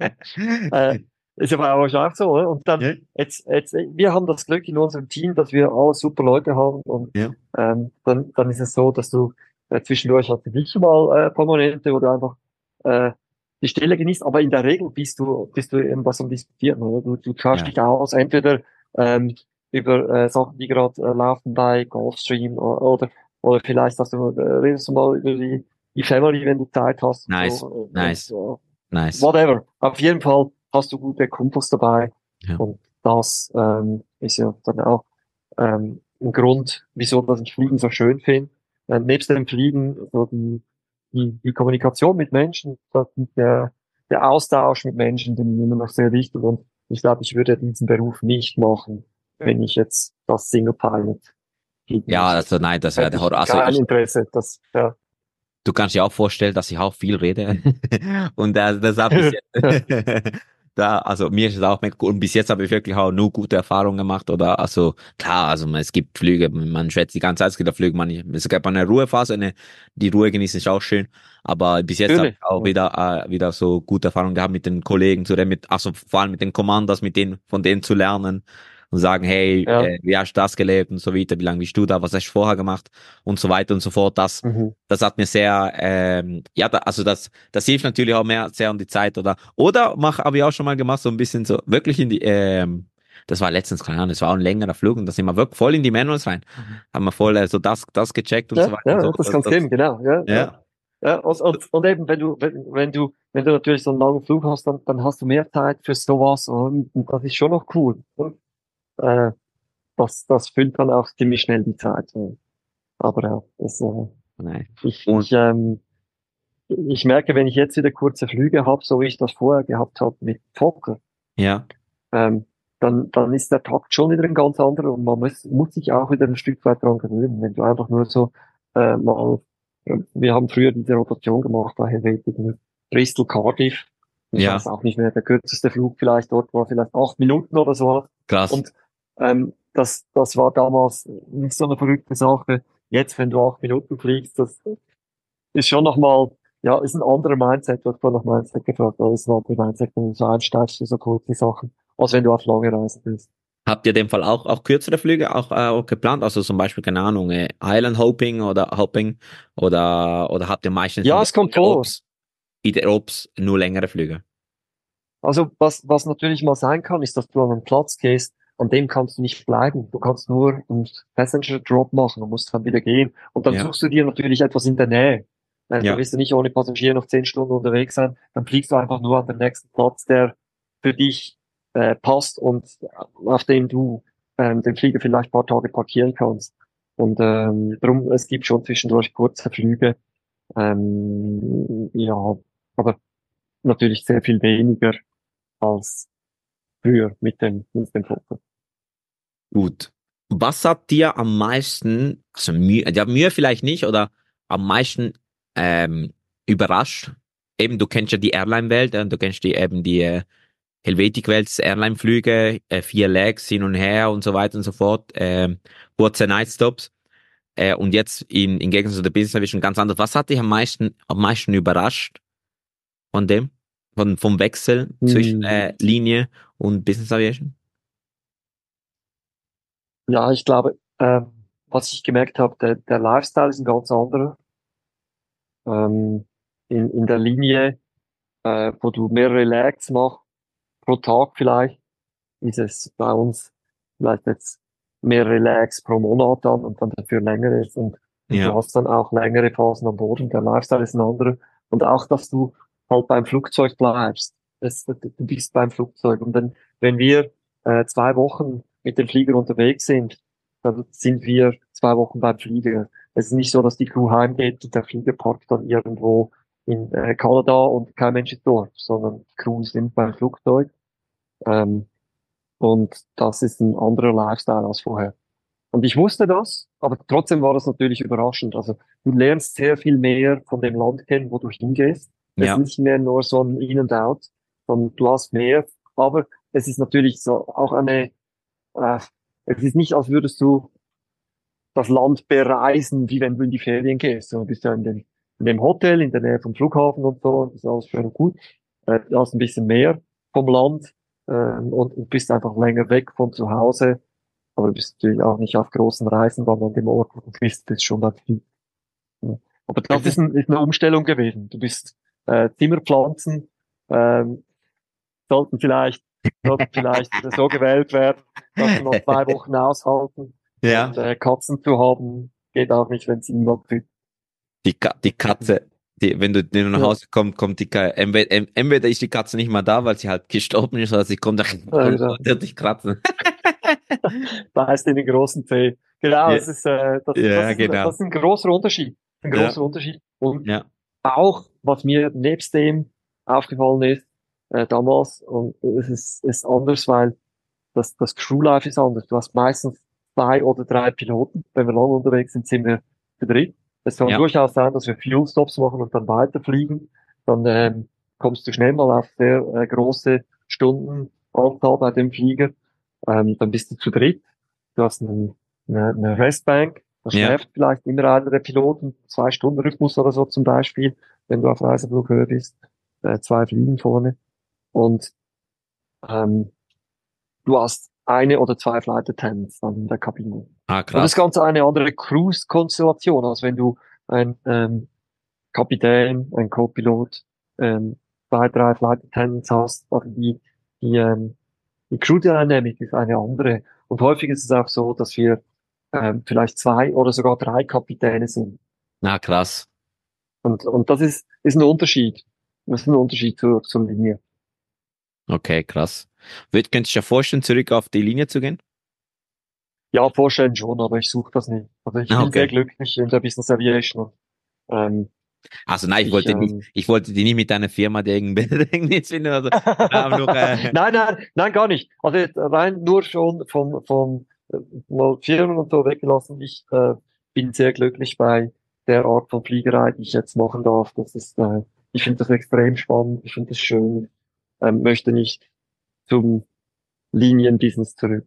Äh, ist aber auch auch so, oder? Und dann Ja, jetzt, jetzt, wir haben das Glück in unserem Team, dass wir alle super Leute haben und ja, ähm, dann, dann ist es so, dass du äh, zwischendurch hast du nicht mal äh, paar Momente, wo du einfach äh, die Stille genießt, aber in der Regel bist du bist du irgendwas am Diskutieren, oder? Du, du tauschst ja, dich aus, entweder ähm, über äh, Sachen, die gerade äh, laufen bei Gulfstream oder, oder oder vielleicht hast du, äh, redest du mal über die, die Family, wenn du Zeit hast und so nice, und, und nice, so. nice. Whatever. Auf jeden Fall hast du gute Kumpels dabei Ja, und das ähm, ist ja dann auch ähm, ein Grund, wieso dass ich Fliegen so schön finde. Äh, nebst dem Fliegen, so die, die, die Kommunikation mit Menschen, das, der, der Austausch mit Menschen, den ist immer noch sehr wichtig und ich glaube, ich würde diesen Beruf nicht machen, wenn ich jetzt das Single Pilot fliegen ja, müsste. also nein, das wäre Hätte der ich Horror. Also kein ich, Interesse, das, ja, Du kannst dir auch vorstellen, dass ich auch viel rede. Und das, das hat bis jetzt, da, also mir ist es auch mega gut. Und bis jetzt habe ich wirklich auch nur gute Erfahrungen gemacht. Oder, also, klar, also es gibt Flüge, man schwätzt die ganze Zeit, es gibt auch Flüge, man, es gibt eine Ruhephase, eine, die Ruhe genießen ist auch schön. Aber bis jetzt habe Natürlich. ich auch wieder, äh, wieder so gute Erfahrungen gehabt mit den Kollegen zu reden, mit, also vor allem mit den Commanders, mit denen, von denen zu lernen und sagen, hey, Ja. äh, wie hast du das gelebt und so weiter, wie lange bist du da, was hast du vorher gemacht und so weiter und so fort. Das, Mhm. das hat mir sehr, ähm, ja, da, also das, das hilft natürlich auch mehr sehr um die Zeit oder, oder mach, habe ich auch schon mal gemacht, so ein bisschen so, wirklich in die, ähm, das war letztens, keine Ahnung, das war auch ein längerer Flug und da sind wir wirklich voll in die Manuals rein, haben wir voll äh, so das, das gecheckt und so Ja, weiter und ja, so. ja, das Das, kann's das, geben, genau. Ja, ja. ja, Ja, und, und, und eben, wenn du, wenn, wenn du, wenn du natürlich so einen langen Flug hast, dann, dann hast du mehr Zeit für sowas und, und das ist schon noch cool. Und, äh, das, das füllt dann auch ziemlich schnell die Zeit. Ja. Aber ja, das, äh, nein. ich, Und, ich, ähm, ich merke, wenn ich jetzt wieder kurze Flüge habe, so wie ich das vorher gehabt habe mit Fokker, ja, ähm, dann, dann ist der Takt schon wieder ein ganz anderer und man muss, muss sich auch wieder ein Stück weit dran gewöhnen. Wenn du einfach nur so, äh, mal, äh, wir haben früher diese Rotation gemacht bei Helvetic, Bristol Cardiff. Ich ja, weiß auch nicht mehr, der kürzeste Flug vielleicht dort war vielleicht acht Minuten oder so. krass. Und, ähm, das, das war damals nicht so eine verrückte Sache. Jetzt, wenn du acht Minuten fliegst, das ist schon nochmal, ja, ist ein anderer Mindset, du hast vorhin nach Mindset gefragt, aber ist ein anderer Mindset, wenn du so einsteigst für so kurze Sachen, als wenn du auf lange Reisen bist. Habt ihr in dem Fall auch, auch kürzere Flüge auch, äh, auch geplant? Also zum Beispiel, keine Ahnung, äh, Island Hopping oder Hopping oder, oder habt ihr meistens in Ja, der, es in kommt der vor. Ops, in der Ops nur längere Flüge? Also was, was natürlich mal sein kann, ist, dass du an einen Platz gehst, an dem kannst du nicht bleiben. Du kannst nur einen Passenger Drop machen und musst dann wieder gehen. Und dann Ja, suchst du dir natürlich etwas in der Nähe. Äh, Da ja, wirst du nicht ohne Passagier noch zehn Stunden unterwegs sein. Dann fliegst du einfach nur an den nächsten Platz, der für dich äh, passt und auf dem du ähm, den Flieger vielleicht ein paar Tage parkieren kannst. Und ähm, darum, es gibt schon zwischendurch kurze Flüge. Ähm, ja, aber natürlich sehr viel weniger als früher mit dem, mit dem Fokus. gut. Was hat dir am meisten, also Mühe, ja, Mühe vielleicht nicht, oder am meisten ähm, überrascht? Eben, du kennst ja die Airline-Welt, äh, du kennst die eben die äh, Helvetic-Welt, Airline-Flüge, äh, vier Legs hin und her und so weiter und so fort, ähm, kurze Nightstops. Äh, und jetzt in, im Gegensatz zu der Business Aviation ganz anders. Was hat dich am meisten, am meisten überrascht von dem? Von, vom Wechsel zwischen Hm, äh, Linie und Business Aviation? ja, ich glaube, ähm, was ich gemerkt habe, der, der Lifestyle ist ein ganz anderer. Ähm, in, in der Linie, äh, wo du mehrere Legs machst, pro Tag vielleicht, ist es bei uns vielleicht jetzt mehrere Legs pro Monat an und dann dafür länger ist und, und du Ja, hast dann auch längere Phasen am Boden. Der Lifestyle ist ein anderer. Und auch, dass du halt beim Flugzeug bleibst. Das, du bist beim Flugzeug. Und dann, wenn wir äh, zwei Wochen mit dem Flieger unterwegs sind, dann sind wir zwei Wochen beim Flieger. Es ist nicht so, dass die Crew heimgeht und der Flieger parkt dann irgendwo in äh, Kanada und kein Mensch ist dort, sondern die Crew ist immer beim Flugzeug. Ähm, und das ist ein anderer Lifestyle als vorher. Und ich wusste das, aber trotzdem war das natürlich überraschend. Also du lernst sehr viel mehr von dem Land kennen, wo du hingehst. Es ist ja, nicht mehr nur so ein In and Out, sondern du hast mehr. Aber es ist natürlich so auch eine, äh, es ist nicht, als würdest du das Land bereisen, wie wenn du in die Ferien gehst. Du bist ja in dem, in dem Hotel, in der Nähe vom Flughafen und so, das ist alles schön und gut. Äh, du hast ein bisschen mehr vom Land, ähm, und, und bist einfach länger weg von zu Hause. Aber du bist natürlich auch nicht auf großen Reisen, dann an dem Ort, wo du bist, ist schon dann viel. Ja. Aber das gibt ist, es, ein, ist eine Umstellung gewesen. Du bist äh, Zimmerpflanzen, ähm, sollten vielleicht, sollten vielleicht so gewählt werden, dass sie noch zwei Wochen aushalten. ja, Und äh, Katzen zu haben, geht auch nicht, wenn sie niemand füttert. die, Ka die Katze, die, wenn du, wenn du nach Ja, Hause kommst, kommt die Katze, entweder, entweder ist die Katze nicht mal da, weil sie halt gestorben ist, oder sie kommt und also, wird dich kratzen. beißt in den großen Zeh. Genau, Ja, das ist, äh, das, das ja, ist, ein, genau. das ist ein großer Unterschied. Ein Ja, großer Unterschied. Und ja, auch, was mir nebst dem aufgefallen ist, äh, damals, und es ist, ist anders, weil das, das Crewlife ist anders. Du hast meistens zwei oder drei Piloten. Wenn wir lange unterwegs sind, sind wir zu dritt. Es kann Ja. durchaus sein, dass wir Fuel Stops machen und dann weiterfliegen. Dann ähm, kommst du schnell mal auf sehr äh, große Stundenanzahl bei dem Flieger. Ähm, dann bist du zu dritt. Du hast einen, eine, eine Restbank. Da Ja. schläft vielleicht immer einer der Piloten, zwei Stunden Rhythmus oder so zum Beispiel, wenn du auf Reiseflughöhe bist. Äh, zwei fliegen vorne. Und ähm, du hast eine oder zwei Flight Attendants dann in der Kabine. Ah, Und das ist krass. ganz eine andere Cruise-Konstellation, als wenn du ein ähm, Kapitän, ein Co-Pilot, ähm, zwei, drei Flight Attendants hast. Also die, die, ähm, die Crew Dynamic ist eine andere. Und häufig ist es auch so, dass wir ähm, vielleicht zwei oder sogar drei Kapitäne sind. Na, krass. Und, und das ist, ist ein Unterschied. Das ist ein Unterschied zur, zur Linie. Okay, krass. Würd, könntest du dir vorstellen, zurück auf die Linie zu gehen? Ja, vorstellen schon, aber ich suche das nicht. Also ich Ah, bin sehr okay. glücklich in der Business Aviation. Ähm, Also nein, ich ich, wollte nicht, ähm, ich wollte die nicht mit deiner Firma irgendwie jetzt finden, also, aber nur, äh, nein, nein, nein, gar nicht. Also jetzt rein nur schon von, von äh, mal Firmen und so weggelassen. Ich äh, bin sehr glücklich bei der Art von Fliegerei, die ich jetzt machen darf. Das ist, äh, ich finde das extrem spannend, ich finde das schön. Ähm, möchte nicht zum Linienbusiness zurück.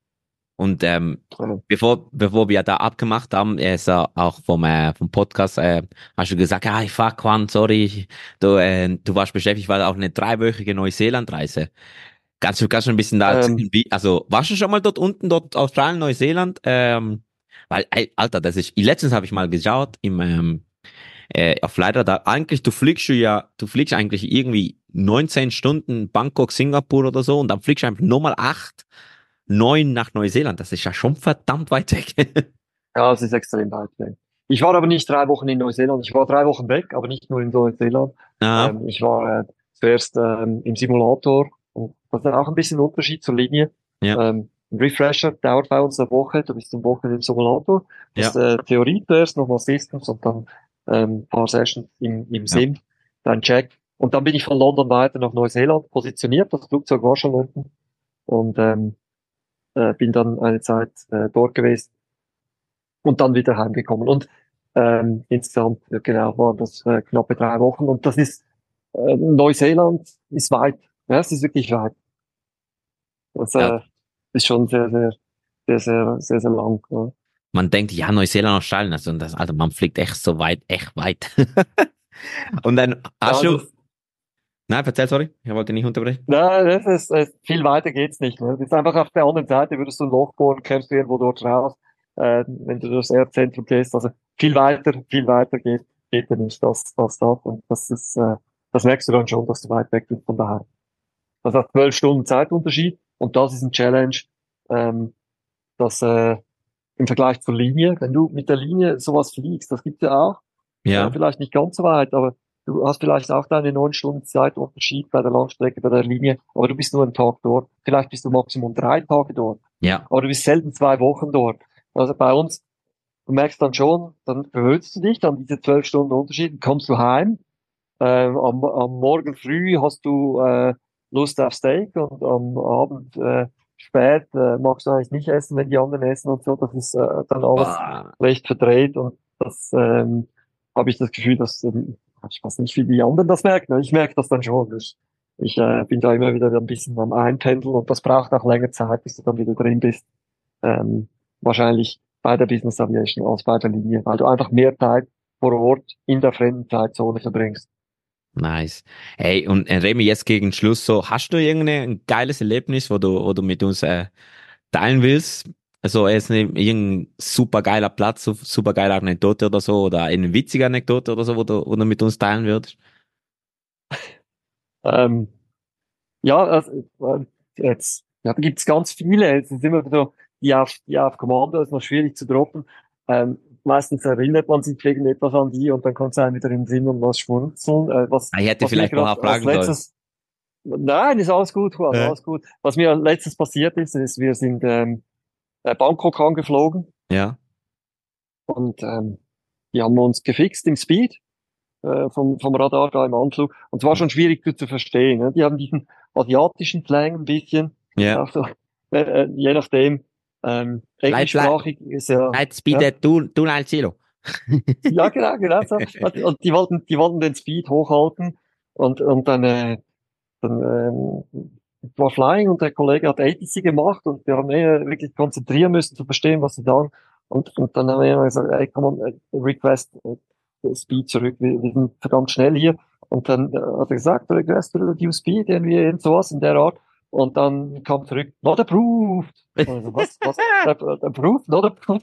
und ähm, Also, bevor, bevor wir da abgemacht haben, er ist ja auch vom, äh, vom Podcast, äh, hast du gesagt, ah, ich fahr Quan, sorry, ich- du, äh, du warst beschäftigt, war auch eine dreiwöchige Neuseeland-Reise. Kannst du, kannst du ein bisschen da ähm, erzählen, wie, also warst du schon mal dort unten, dort Australien, Neuseeland? Ähm, weil, ey, Alter, das ist, letztens habe ich mal geschaut, im, ähm, äh, auf leider da, eigentlich, du fliegst du ja, du fliegst eigentlich irgendwie neunzehn Stunden Bangkok, Singapur oder so und dann fliegst du einfach nochmal acht, neun nach Neuseeland. Das ist ja schon verdammt weit weg. ja, es ist extrem weit weg. Ich war aber nicht drei Wochen in Neuseeland. Ich war drei Wochen weg, aber nicht nur in Neuseeland. Ah, Ähm, ich war äh, zuerst ähm, im Simulator und das ist auch ein bisschen ein Unterschied zur Linie. ja, Ähm, ein Refresher dauert bei uns eine Woche. Du bist eine Woche im Simulator. Das ist ja, äh, Theorie zuerst, nochmal Systems und dann ähm, ein paar Sessions im, im ja. Sim, dann Check. Und dann bin ich von London weiter nach Neuseeland positioniert. Das Flugzeug war schon unten und ähm, äh, bin dann eine Zeit äh, dort gewesen und dann wieder heimgekommen. Und ähm, insgesamt, ja, genau, waren das äh, knappe drei Wochen. Und das ist, äh, Neuseeland ist weit. Ja, es ist wirklich weit. Das Ja. äh, ist schon sehr, sehr, sehr, sehr, sehr, sehr lang. Ja, Man denkt, ja, Neuseeland, Australien, also das, also man fliegt echt so weit, echt weit. Und dann ja hast also, du, nein, erzähl, sorry, ich wollte nicht unterbrechen. na, das ist, äh, viel weiter geht's nicht. Ne? Das ist einfach auf der anderen Seite, würdest du ein Loch bohren, kämpfst du irgendwo dort raus, äh, wenn du durchs Erdzentrum gehst. Also viel weiter, viel weiter geht, geht ja nicht als, als das. Und das ist, äh, das merkst du dann schon, dass du weit weg bist von daheim. Das hat zwölf Stunden Zeitunterschied und das ist ein Challenge, ähm, das äh, im Vergleich zur Linie, wenn du mit der Linie sowas fliegst, das gibt's ja auch, äh, Ja, vielleicht nicht ganz so weit, aber du hast vielleicht auch deine neun Stunden Zeitunterschied bei der Langstrecke, bei der Linie, aber du bist nur einen Tag dort. Vielleicht bist du maximum drei Tage dort, ja, aber du bist selten zwei Wochen dort. Also bei uns, du merkst dann schon, dann gewöhnst du dich an diese zwölf Stunden Unterschied, kommst du heim, ähm, am, am Morgen früh hast du äh, Lust auf Steak und am Abend äh, spät äh, magst du eigentlich nicht essen, wenn die anderen essen und so. Das ist äh, dann alles boah, recht verdreht und das ähm, habe ich das Gefühl, dass ähm, ich weiß nicht, wie die anderen das merken. Ich merke das dann schon. Ich, ich äh, bin da immer wieder ein bisschen am Einpendeln und das braucht auch länger Zeit, bis du dann wieder drin bist. Ähm, wahrscheinlich bei der Business Aviation als bei der Linie, weil du einfach mehr Zeit vor Ort in der fremden Zeitzone verbringst. nice. Hey, und äh, Remy, jetzt gegen Schluss so, hast du irgendein geiles Erlebnis, wo du, wo du mit uns äh, teilen willst? Also jetzt eine, irgendein super geiler Platz, su- super geile Anekdote oder so, oder eine witzige Anekdote oder so, wo du, wo du mit uns teilen würdest? Ähm, ja, also, äh, jetzt, ja, da gibt's ganz viele. Es ist immer so, die auf, die auf Kommando ist noch schwierig zu droppen. Ähm, meistens erinnert man sich wegen etwas an die und dann kommt es einem wieder in den Sinn und was schmunzeln. Äh, was, Ah, ich hätte was mir vielleicht vorher gerade als fragen sollen. letztes, nein, ist alles gut, Juan, Äh, alles gut. Was mir als letztes passiert ist, ist, wir sind ähm, äh, Bangkok angeflogen ja, und ähm, die haben uns gefixt im Speed. Äh, vom, vom Radar da im Anflug. Und es war schon schwierig zu, zu verstehen. Ne? Die haben diesen asiatischen Slang ein bisschen, ja. auch so, äh, äh, je nachdem. Ähm, Light, light, englischsprachig ist ja, light ja, speed, du, du al cielo. Ja, genau, genau so. Und, und die wollten, die wollten den Speed hochhalten und, und dann, äh, dann, ähm, war Flying und der Kollege hat A T C gemacht und wir haben eh wirklich konzentrieren müssen zu verstehen, was sie sagen. Und, und dann haben wir immer gesagt, ey, komm on, äh, request äh, Speed zurück, wir, wir sind verdammt schnell hier. Und dann äh, hat er gesagt, request reduce Speed, irgendwie irgend sowas in der Art. Und dann kam zurück, not approved. Also, was, was, approved, not approved.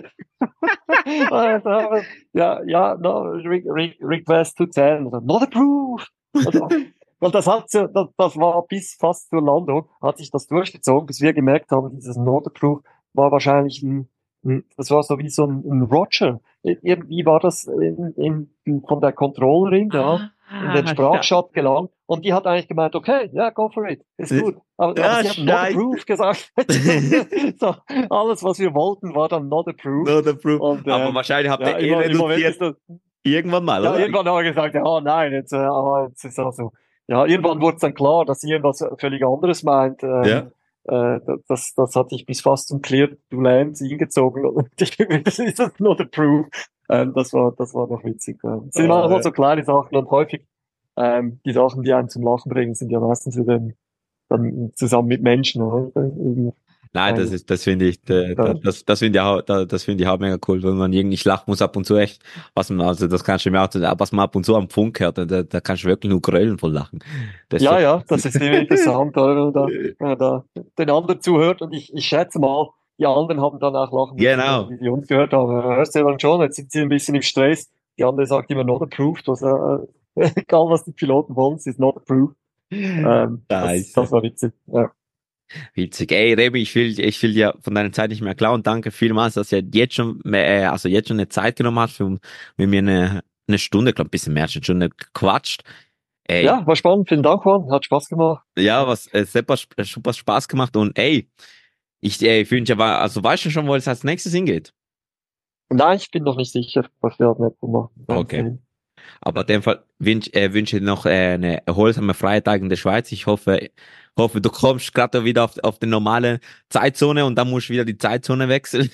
Also, ja, ja, no, re, re, request to zählen. Also, not approved. Also, und das hat so, das, das war bis fast zur Landung, hat sich das durchgezogen, bis wir gemerkt haben, dieses not approved war wahrscheinlich ein, ein, das war so wie so ein, ein Roger. Irgendwie war das in, in, von der Controllerin da in den Sprachchat gelangt und die hat eigentlich gemeint, okay, ja, yeah, go for it, ist gut. Aber, ja, aber sie haben not approved gesagt. So, alles, was wir wollten, war dann not approved. Not approved. Und, ähm, aber wahrscheinlich habt ihr ja, eh immer, reduziert. immer Irgendwann mal, ja, oder? irgendwann haben wir gesagt, ja, nein, jetzt, äh, aber jetzt ist also, ja, irgendwann wurde es dann klar, dass sie irgendwas völlig anderes meint. Ähm, Ja. Äh, das, das hat sich bis fast zum Clear to Land hingezogen. Und das ist das not approved. Ähm, das war, das war noch witzig. Ähm, es sind Oh, manchmal ja. so kleine Sachen und häufig, ähm, die Sachen, die einen zum Lachen bringen, sind ja meistens wieder dann, dann zusammen mit Menschen, oder? Irgendwie. Nein, das ist, das finde ich, äh, das, das, das finde ich auch, das finde ich auch mega cool, wenn man irgendwie lachen muss ab und zu echt, was man, also das kannst du mir auch, was man ab und zu am Funk hört, da, da kannst du wirklich nur grölen voll lachen. Das ja, so, ja, das ist immer interessant, wenn man da, wenn da den anderen zuhört und ich, ich schätze mal, die anderen haben dann auch lachen müssen, genau. wie sie uns gehört haben. Hörst du dann schon, jetzt sind sie ein bisschen im Stress, die andere sagt immer not approved, was, äh, egal was die Piloten wollen, es ist not approved. Ähm, das, das war witzig, ja. Witzig. Ey, Remy, ich will, ich will dir von deiner Zeit nicht mehr klauen. Danke vielmals, dass ihr jetzt schon, äh, also jetzt schon eine Zeit genommen hast, für, mit mir eine, eine Stunde, glaub, ein bisschen mehr, eine Stunde gequatscht. Ey. Ja, war spannend. Vielen Dank, Juan. Hat Spaß gemacht. Ja, was, äh, super, super Spaß gemacht und ey, ich, ey, ich wünsche, also weißt du schon, wo es als nächstes hingeht? Nein, ich bin noch nicht sicher, was wir nicht machen. Okay. Aber in dem Fall wünsche äh, wünsche ich noch äh, eine erholsame Freitag in der Schweiz. Ich hoffe, hoffe, du kommst gerade wieder auf, auf die normale Zeitzone und dann musst du wieder die Zeitzone wechseln.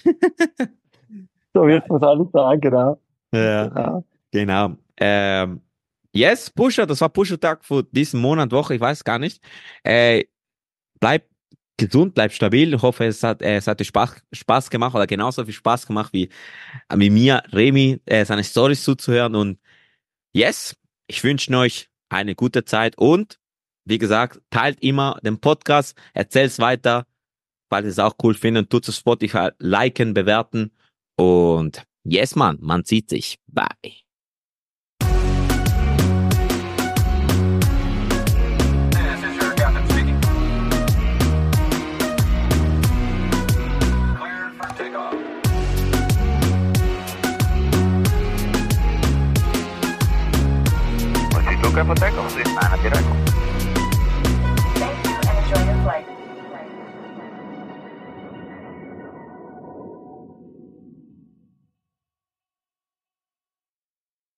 So wird es alles sein, genau. Ja, ja. Genau. Ähm, yes, Pusher, das war Pusher-Tag für diesen Monat, Woche, ich weiß gar nicht. Äh, bleib gesund, bleib stabil. Ich hoffe, es hat, äh, es hat dir Spaß, Spaß gemacht oder genauso viel Spaß gemacht wie, wie mir, Remy, äh, seine Storys zuzuhören. Und yes, ich wünsche euch eine gute Zeit und wie gesagt, teilt immer den Podcast, erzählt's weiter, falls ihr es auch cool findet, tut es Spotify liken, bewerten und yes, man, man sieht sich. Bye. Pues si toca hipoteca, pues sí, nada, tira.